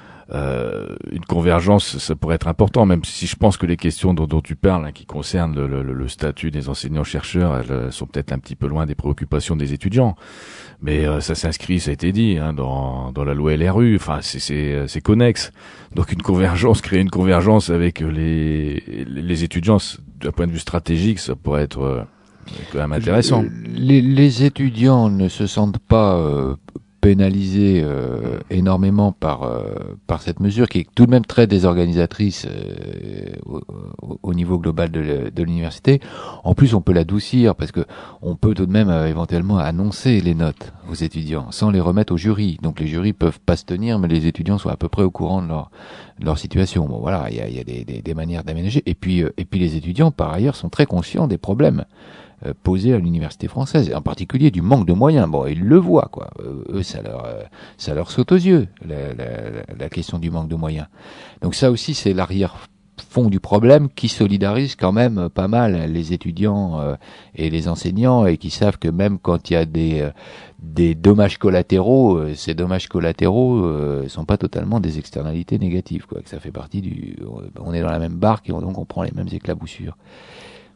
S8: euh, une convergence, ça pourrait être important, même si je pense que les questions dont, dont tu parles, hein, qui concernent le, le, le statut des enseignants-chercheurs, elles sont peut-être un petit peu loin des préoccupations des étudiants. Mais euh, ça s'inscrit, ça a été dit, hein, dans, dans la loi L R U. Enfin, c'est, c'est, c'est connexe. Donc une convergence, créer une convergence avec les, les étudiants, d'un point de vue stratégique, ça pourrait être euh, quand même intéressant.
S7: Les, les étudiants ne se sentent pas euh, pénalisés euh, énormément par euh, par cette mesure qui est tout de même très désorganisatrice euh, au, au niveau global de, de l'université. En plus, on peut l'adoucir parce que on peut tout de même euh, éventuellement annoncer les notes aux étudiants sans les remettre au jury. Donc les jurys peuvent pas se tenir, mais les étudiants sont à peu près au courant de leur de leur situation. Bon voilà, il y a, y a des, des, des manières d'aménager. Et puis euh, et puis les étudiants par ailleurs sont très conscients des problèmes euh, posés à l'université française, et en particulier du manque de moyens. Bon, ils le voient quoi. Euh, eux, ça leur euh, ça leur saute aux yeux la, la, la question du manque de moyens. Donc ça aussi, c'est l'arrière fond du problème qui solidarise quand même pas mal les étudiants euh, et les enseignants, et qui savent que même quand il y a des euh, des dommages collatéraux, euh, ces dommages collatéraux euh, sont pas totalement des externalités négatives, quoi. Que ça fait partie du, on est dans la même barque et donc on prend les mêmes éclaboussures.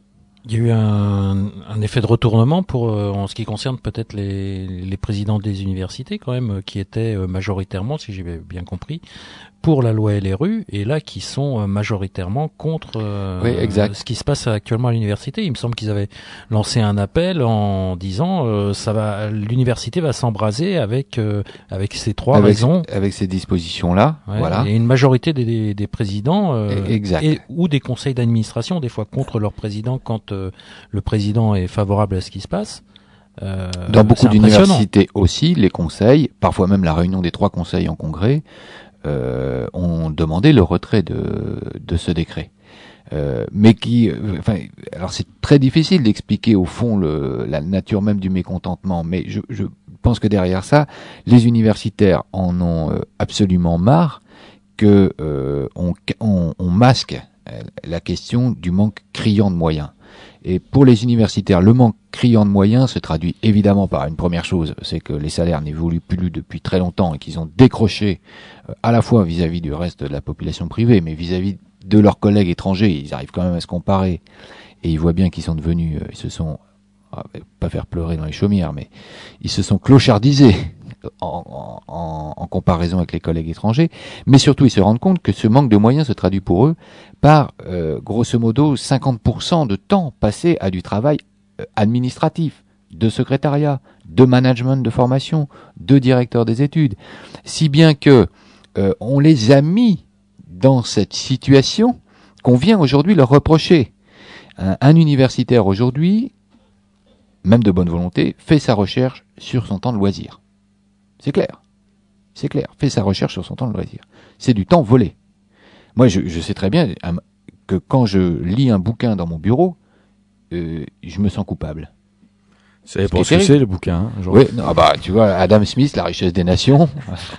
S1: Il y a eu un, un effet de retournement pour, euh, en ce qui concerne peut-être les, les présidents des universités quand même, qui étaient euh, majoritairement, si j'ai bien compris, pour la loi L R U, et là qui sont euh, majoritairement contre euh,
S7: oui, exact.
S1: ce qui se passe actuellement à l'université. Il me semble qu'ils avaient lancé un appel en disant euh, ça va, l'université va s'embraser avec euh, avec ces trois
S7: avec,
S1: raisons,
S7: avec ces dispositions-là.
S1: Ouais,
S7: voilà.
S1: Et une majorité des, des, des présidents euh,
S7: exact.
S1: Et, ou des conseils d'administration, des fois contre leur président quand euh, le président est favorable à ce qui se passe. Euh,
S7: Dans beaucoup d'universités aussi, les conseils, parfois même la réunion des trois conseils en congrès, euh, ont demandé le retrait de, de ce décret. Euh, mais qui, euh, enfin, alors c'est très difficile d'expliquer au fond le, la nature même du mécontentement, mais je, je pense que derrière ça, les universitaires en ont euh, absolument marre que euh, on, on, on masque la question du manque criant de moyens. Et pour les universitaires, le manque criant de moyens se traduit évidemment par une première chose, c'est que les salaires n'évoluent plus depuis très longtemps et qu'ils ont décroché euh, à la fois vis-à-vis du reste de la population privée, mais vis-à-vis de leurs collègues étrangers, ils arrivent quand même à se comparer. Et ils voient bien qu'ils sont devenus, euh, ils se sont, ah, pas faire pleurer dans les chaumières, mais ils se sont clochardisés en, en, en comparaison avec les collègues étrangers. Mais surtout, ils se rendent compte que ce manque de moyens se traduit pour eux par, euh, grosso modo, cinquante pour cent de temps passé à du travail euh, administratif, de secrétariat, de management de formation, de directeur des études. Si bien que euh, on les a mis dans cette situation qu'on vient aujourd'hui leur reprocher. Un, un universitaire aujourd'hui, même de bonne volonté, fait sa recherche sur son temps de loisir. C'est clair. C'est clair. Fait sa recherche sur son temps de loisir. C'est du temps volé. Moi, je, je sais très bien que quand je lis un bouquin dans mon bureau, euh, je me sens coupable.
S8: C'est pour ce que c'est le bouquin. Hein, genre.
S7: Oui, non, bah tu vois, Adam Smith, La richesse des nations.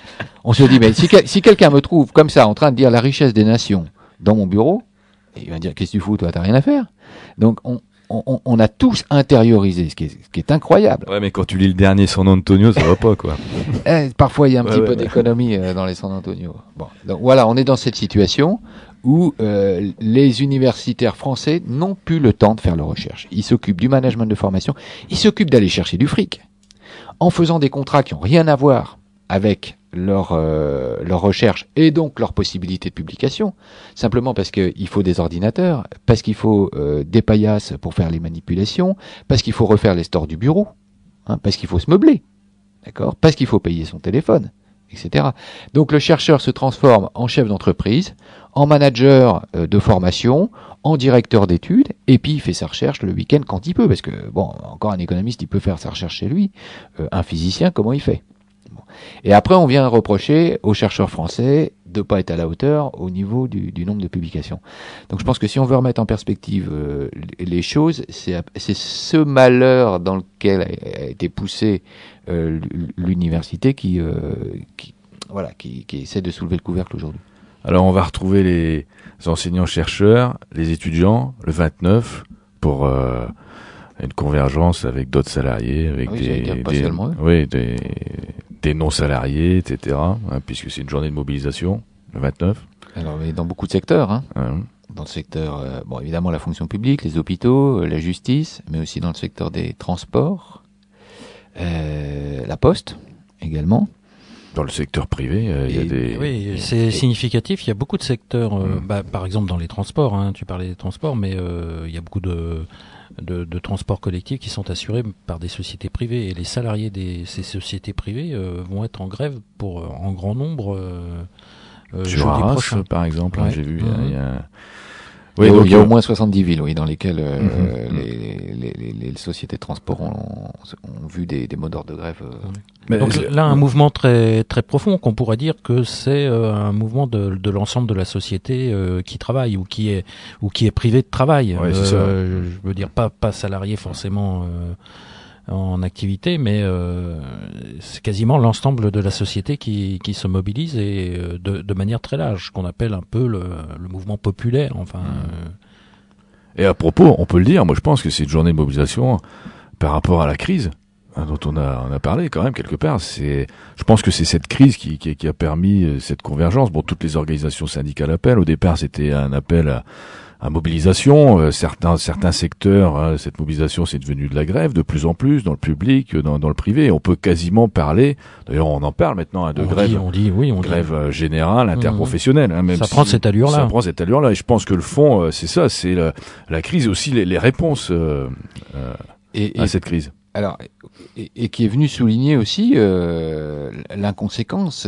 S7: On se dit, mais si, si quelqu'un me trouve comme ça, en train de dire La richesse des nations dans mon bureau, il va dire, qu'est-ce que tu fous, toi, t'as rien à faire. Donc, on, on, on a tous intériorisé, ce qui est, ce qui est incroyable.
S8: Ouais, mais quand tu lis le dernier San Antonio, ça va pas, quoi.
S7: Eh, parfois, il y a un
S8: ouais,
S7: petit
S8: ouais,
S7: peu
S8: ouais.
S7: d'économie euh, dans les San Antonio. Bon, donc voilà, on est dans cette situation où euh, les universitaires français n'ont plus le temps de faire leur recherche. Ils s'occupent du management de formation, ils s'occupent d'aller chercher du fric, en faisant des contrats qui n'ont rien à voir avec leur euh, leur recherche et donc leur possibilité de publication, simplement parce qu'il faut des ordinateurs, parce qu'il faut euh, des paillasses pour faire les manipulations, parce qu'il faut refaire les stores du bureau, hein, parce qu'il faut se meubler, d'accord, parce qu'il faut payer son téléphone, et cetera. Donc le chercheur se transforme en chef d'entreprise, en manager euh, de formation, en directeur d'études, et puis il fait sa recherche le week-end quand il peut, parce que, bon, encore un économiste, il peut faire sa recherche chez lui, euh, un physicien, comment il fait? Bon. Et après, on vient reprocher aux chercheurs français de pas être à la hauteur au niveau du, du nombre de publications. Donc je pense que si on veut remettre en perspective euh, les choses, c'est, c'est ce malheur dans lequel a, a été poussé euh, l'université qui, euh, qui, voilà, qui, qui essaie de soulever le couvercle aujourd'hui.
S8: Alors on va retrouver les enseignants-chercheurs, les étudiants, le vingt-neuf, pour euh, une convergence avec d'autres salariés, avec
S7: oui,
S8: des,
S7: dire pas
S8: des,
S7: seulement eux.
S8: oui, des, des non-salariés, et cetera, hein, puisque c'est une journée de mobilisation, le vingt-neuf.
S7: Alors, mais dans beaucoup de secteurs, hein.
S8: Hein.
S7: Dans le secteur, euh, bon, évidemment, la fonction publique, les hôpitaux, euh, la justice, mais aussi dans le secteur des transports, euh, la poste, également.
S8: Dans le secteur privé, il euh, y a des...
S1: Oui, c'est
S7: et...
S1: significatif. Il y a beaucoup de secteurs, euh,
S8: Mmh.
S1: bah, par exemple dans les transports, hein, tu parlais des transports, mais euh, il y a beaucoup de, de, de transports collectifs qui sont assurés par des sociétés privées. Et les salariés de ces sociétés privées euh, vont être en grève pour, euh, en grand nombre euh, euh,
S8: Sur
S1: jeudi
S8: Arras,
S1: prochain.
S8: par exemple,
S1: Ouais.
S8: hein, j'ai vu,
S1: Mmh.
S8: il y a...
S7: Oui,
S8: Oui,
S7: donc,
S8: donc,
S7: il y a
S8: euh,
S7: au moins soixante-dix villes, oui, dans lesquelles euh,
S8: Mhm.
S7: les, les, les, les sociétés de transport ont, ont vu des, des mots d'ordre de grève. Euh,
S8: Mais
S1: Donc
S8: c'est-
S1: là, un mouvement très très profond qu'on pourrait dire que c'est euh, un mouvement de, de l'ensemble de la société euh, qui travaille ou qui est ou qui est privé de travail.
S8: Ouais, c'est
S1: Euh, je veux dire pas pas salarié forcément euh, en activité, mais euh, c'est quasiment l'ensemble de la société qui qui se mobilise et euh, de, de manière très large, qu'on appelle un peu le, le mouvement populaire. Enfin. euh,
S8: Et à propos, on peut le dire, moi je pense que cette journée de mobilisation, par rapport à la crise, hein, dont on a, on a parlé quand même quelque part, c'est, je pense que c'est cette crise qui, qui, qui a permis euh, cette convergence. Bon, toutes les organisations syndicales appellent. Au départ, c'était un appel à, à mobilisation. Euh, certains certains secteurs, hein, cette mobilisation c'est devenu de la grève de plus en plus dans le public, dans, dans le privé. On peut quasiment parler. D'ailleurs, on en parle maintenant hein, de
S1: on
S8: grève,
S1: dit, on dit, oui, on
S8: grève
S1: dit.
S8: euh, générale, interprofessionnelle. Hein, même
S1: ça
S8: si
S1: prend cette allure-là.
S8: Ça prend cette allure-là. Et je pense que le fond, euh, c'est ça, c'est la, la crise et aussi les, les réponses euh, euh,
S7: et,
S8: à
S7: et,
S8: cette crise.
S7: Alors, et, et qui est venu souligner aussi euh, l'inconséquence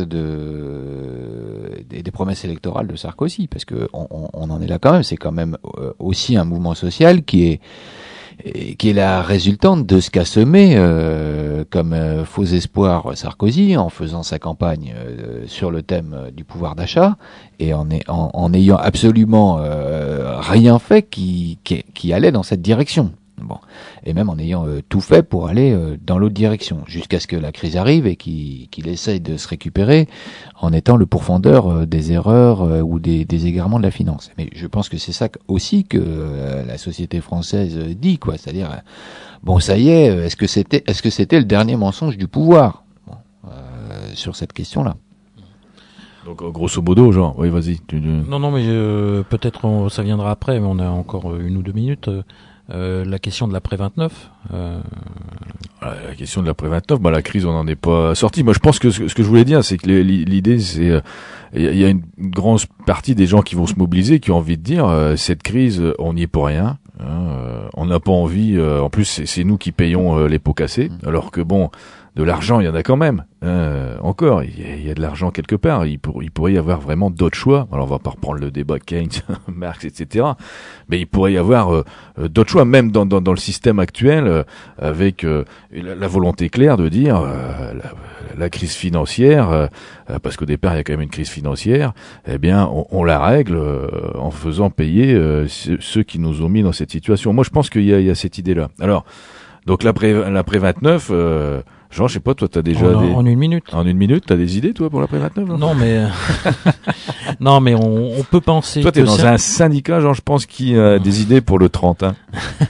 S7: de des, des promesses électorales de Sarkozy, parce que on, on, on en est là quand même. C'est quand même aussi un mouvement social qui est qui est la résultante de ce qu'a semé euh, comme euh, faux espoir Sarkozy en faisant sa campagne euh, sur le thème du pouvoir d'achat et en, est, en, en ayant absolument euh, rien fait qui, qui, qui allait dans cette direction. Bon, et même en ayant euh, tout fait pour aller euh, dans l'autre direction, jusqu'à ce que la crise arrive et qu'il qu'il essaye de se récupérer en étant le pourfendeur euh, des erreurs euh, ou des, des égarements de la finance. Mais je pense que c'est ça aussi que euh, la société française dit, quoi. C'est-à-dire, euh, bon, ça y est, est-ce que c'était, est-ce que c'était le dernier mensonge du pouvoir bon, euh, sur cette question-là?
S8: Donc grosso modo, genre, oui, vas-y. Tu...
S1: Non, non, mais euh, peut-être on, ça viendra après, mais on a encore une ou deux minutes. Euh, Euh, la question de l'après vingt-neuf. Euh...
S8: La question de l'après vingt-neuf, bah la crise, on n'en est pas sorti. Moi, je pense que ce, ce que je voulais dire, c'est que l'idée, c'est il euh, y a une grande partie des gens qui vont se mobiliser, qui ont envie de dire euh, cette crise, on n'y est pour rien. Hein, euh, on n'a pas envie. Euh, en plus, c'est nous qui payons euh, les pots cassés, alors que bon. De l'argent, il y en a quand même. Euh, encore, il y, a, il y a de l'argent quelque part. Il, pour, il pourrait y avoir vraiment d'autres choix. Alors, on va pas reprendre le débat Keynes, Marx, et cetera. Mais il pourrait y avoir euh, d'autres choix, même dans, dans, dans le système actuel, euh, avec euh, la, la volonté claire de dire euh, la, la crise financière, euh, parce qu'au départ, il y a quand même une crise financière. Eh bien, on, on la règle euh, en faisant payer euh, ceux, ceux qui nous ont mis dans cette situation. Moi, je pense qu'il y a, il y a cette idée-là. Alors, donc l'après l'après vingt-neuf. Euh, Jean, je sais pas, toi, t'as déjà
S1: en,
S8: des...
S1: en une minute.
S8: En une minute, t'as des idées, toi, pour l'après vingt-neuf? Hein
S1: non, mais non, mais on, on peut penser.
S8: Toi, t'es
S1: que
S8: dans un syndicat, Jean, je pense, qui a des idées pour le trente. Hein.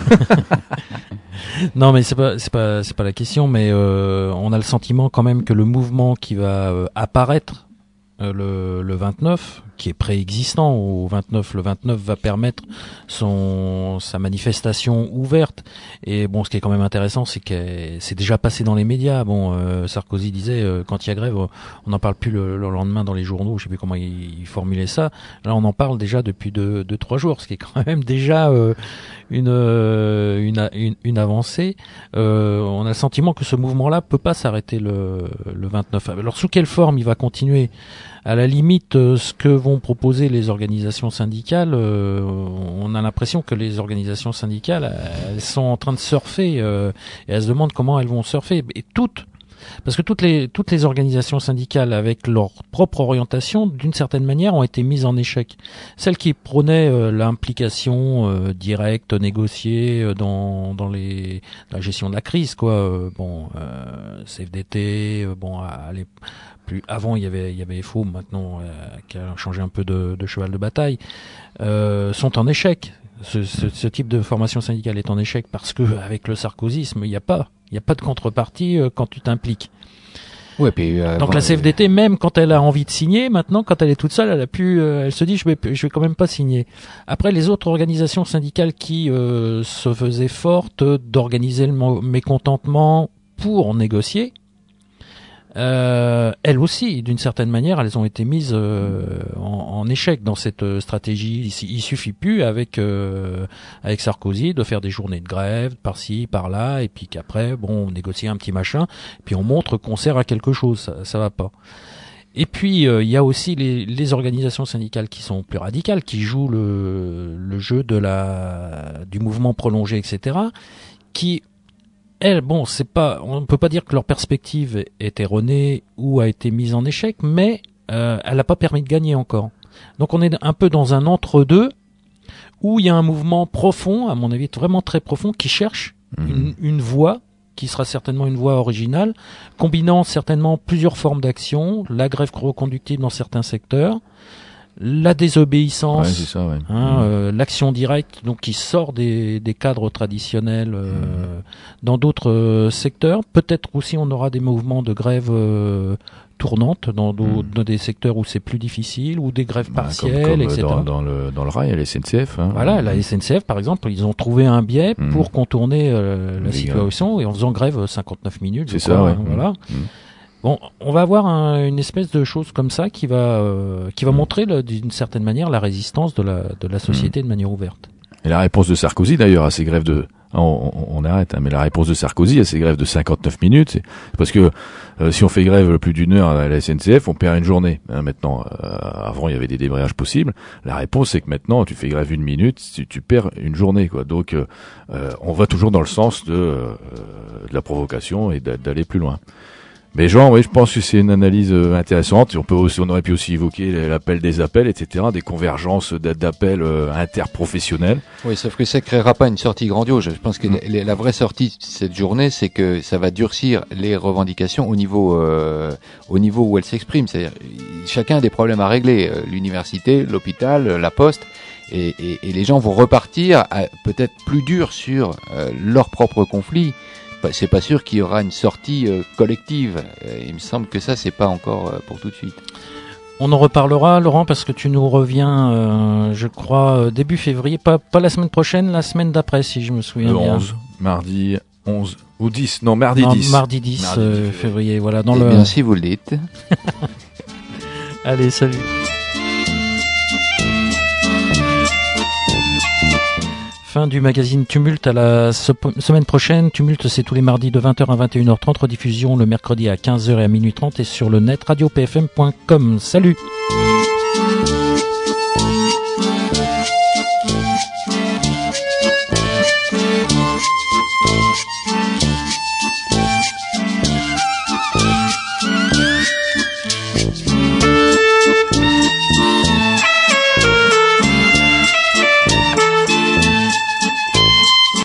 S1: Non, mais c'est pas, c'est pas, c'est pas la question. Mais euh, on a le sentiment quand même que le mouvement qui va euh, apparaître euh, le, le vingt-neuf, qui est préexistant au vingt-neuf, le vingt-neuf va permettre son sa manifestation ouverte. Et bon, ce qui est quand même intéressant, c'est que c'est déjà passé dans les médias. Bon, euh, Sarkozy disait euh, quand il y a grève, on n'en parle plus le, le lendemain dans les journaux. Je sais plus comment il, il formulait ça. Là, on en parle déjà depuis deux, deux trois jours, ce qui est quand même déjà euh, une, euh, une une une avancée. Euh, on a le sentiment que ce mouvement-là peut pas s'arrêter le le vingt-neuf. Alors sous quelle forme il va continuer? À la limite, euh, ce que vont proposer les organisations syndicales, euh, on a l'impression que les organisations syndicales, elles sont en train de surfer euh, et elles se demandent comment elles vont surfer. Et toutes, parce que toutes les toutes les organisations syndicales, avec leur propre orientation, d'une certaine manière, ont été mises en échec. Celles qui prônaient euh, l'implication euh, directe, négociée euh, dans dans les la gestion de la crise, quoi. Euh, bon, euh, C F D T, euh, bon, allez. Plus, avant il y avait il y avait F O, maintenant euh, qui a changé un peu de, de cheval de bataille, euh, sont en échec. Ce, ce, ce type de formation syndicale est en échec parce que avec le sarkozysme, il n'y a pas il y a pas de contrepartie euh, quand tu t'impliques.
S7: Ouais, puis, euh,
S1: Donc
S7: bon,
S1: la C F D T, même quand elle a envie de signer, maintenant quand elle est toute seule, elle a pu, euh, elle se dit je vais je vais quand même pas signer. Après les autres organisations syndicales qui euh, se faisaient fortes d'organiser le mécontentement pour négocier. Euh, elles aussi, d'une certaine manière, elles ont été mises euh, en, en échec dans cette euh, stratégie. Il, il suffit plus avec euh, avec Sarkozy de faire des journées de grève par-ci, par-là, et puis qu'après, bon, on négocie un petit machin, puis on montre qu'on sert à quelque chose. Ça, ça va pas. Et puis il euh, y a aussi les, les organisations syndicales qui sont plus radicales, qui jouent le, le jeu de la du mouvement prolongé, et cetera. Qui Elle, bon, c'est pas, on ne peut pas dire que leur perspective est erronée ou a été mise en échec, mais euh, elle n'a pas permis de gagner encore. Donc on est un peu dans un entre-deux où il y a un mouvement profond, à mon avis vraiment très profond, qui cherche mmh. une, une voie qui sera certainement une voie originale, combinant certainement plusieurs formes d'action, la grève reconductible dans certains secteurs, la désobéissance,
S8: ouais, c'est ça, ouais.
S1: hein,
S8: mmh.
S1: euh, l'action directe, donc qui sort des, des cadres traditionnels euh, mmh. dans d'autres euh, secteurs. Peut-être aussi on aura des mouvements de grève euh, tournante dans, dans,
S8: Mmh.
S1: dans des secteurs où c'est plus difficile, ou des grèves
S8: Bah,
S1: partielles,
S8: comme, comme,
S1: et
S8: euh,
S1: cetera.
S8: dans, dans le dans le rail, à la S N C F. Hein.
S1: Voilà, la S N C F par exemple, ils ont trouvé un biais
S8: Mmh.
S1: pour contourner euh, la
S8: Les
S1: situation et en faisant grève cinquante-neuf minutes. je
S8: C'est ça,
S1: crois,
S8: ouais.
S1: hein, voilà.
S8: Mmh.
S1: Bon, on va avoir un- une espèce de chose comme ça qui va euh, qui va montrer le- d'une certaine manière la résistance de la de la société de manière ouverte.
S8: Et la réponse de Sarkozy, d'ailleurs, à ces grèves de... On, on, on arrête, hein, mais la réponse de Sarkozy à ces grèves de cinquante-neuf minutes, c'est parce que euh, si on fait grève plus d'une heure à la S N C F, on perd une journée. Hein, maintenant, euh, avant, il y avait des débrayages possibles. La réponse, c'est que maintenant, tu fais grève une minute, tu, tu perds une journée, quoi. Donc, euh, euh, on va toujours dans le sens de, euh, de la provocation et d'a- d'aller plus loin. Mais Jean, oui, je pense que c'est une analyse euh, intéressante. On peut aussi, on aurait pu aussi évoquer l'appel des appels, et cetera, des convergences d'a- d'appels euh, interprofessionnels.
S7: Oui, sauf que ça créera pas une sortie grandiose. Je pense que
S8: Mm.
S7: la, la vraie sortie de cette journée, c'est que ça va durcir les revendications au niveau, euh, au niveau où elles s'expriment. C'est-à-dire, chacun a des problèmes à régler. Euh, L'université, l'hôpital, euh, la poste. Et, et, et les gens vont repartir à- peut-être plus dur sur euh, leur propre conflit. Bah, c'est pas sûr qu'il y aura une sortie euh, collective. Euh, il me semble que ça, c'est pas encore euh, pour tout de suite.
S1: On en reparlera, Laurent, parce que tu nous reviens, euh, je crois, euh, début février, pas pas la semaine prochaine, la semaine d'après, si je me souviens
S8: Le
S1: bien.
S8: onze, mardi onze ou dix, non, mardi
S1: Non,
S8: dix.
S1: mardi dix
S8: Mardi
S1: euh,
S8: dix
S1: février, voilà. Dans
S7: Eh
S1: le.
S7: bien, si vous le dites.
S1: Allez, salut. Fin du magazine Tumulte à la sep- semaine prochaine. Tumulte, c'est tous les mardis de vingt heures à vingt et une heures trente, rediffusion le mercredi à quinze heures et à minuit trente et sur le net radio p f m point com. Salut!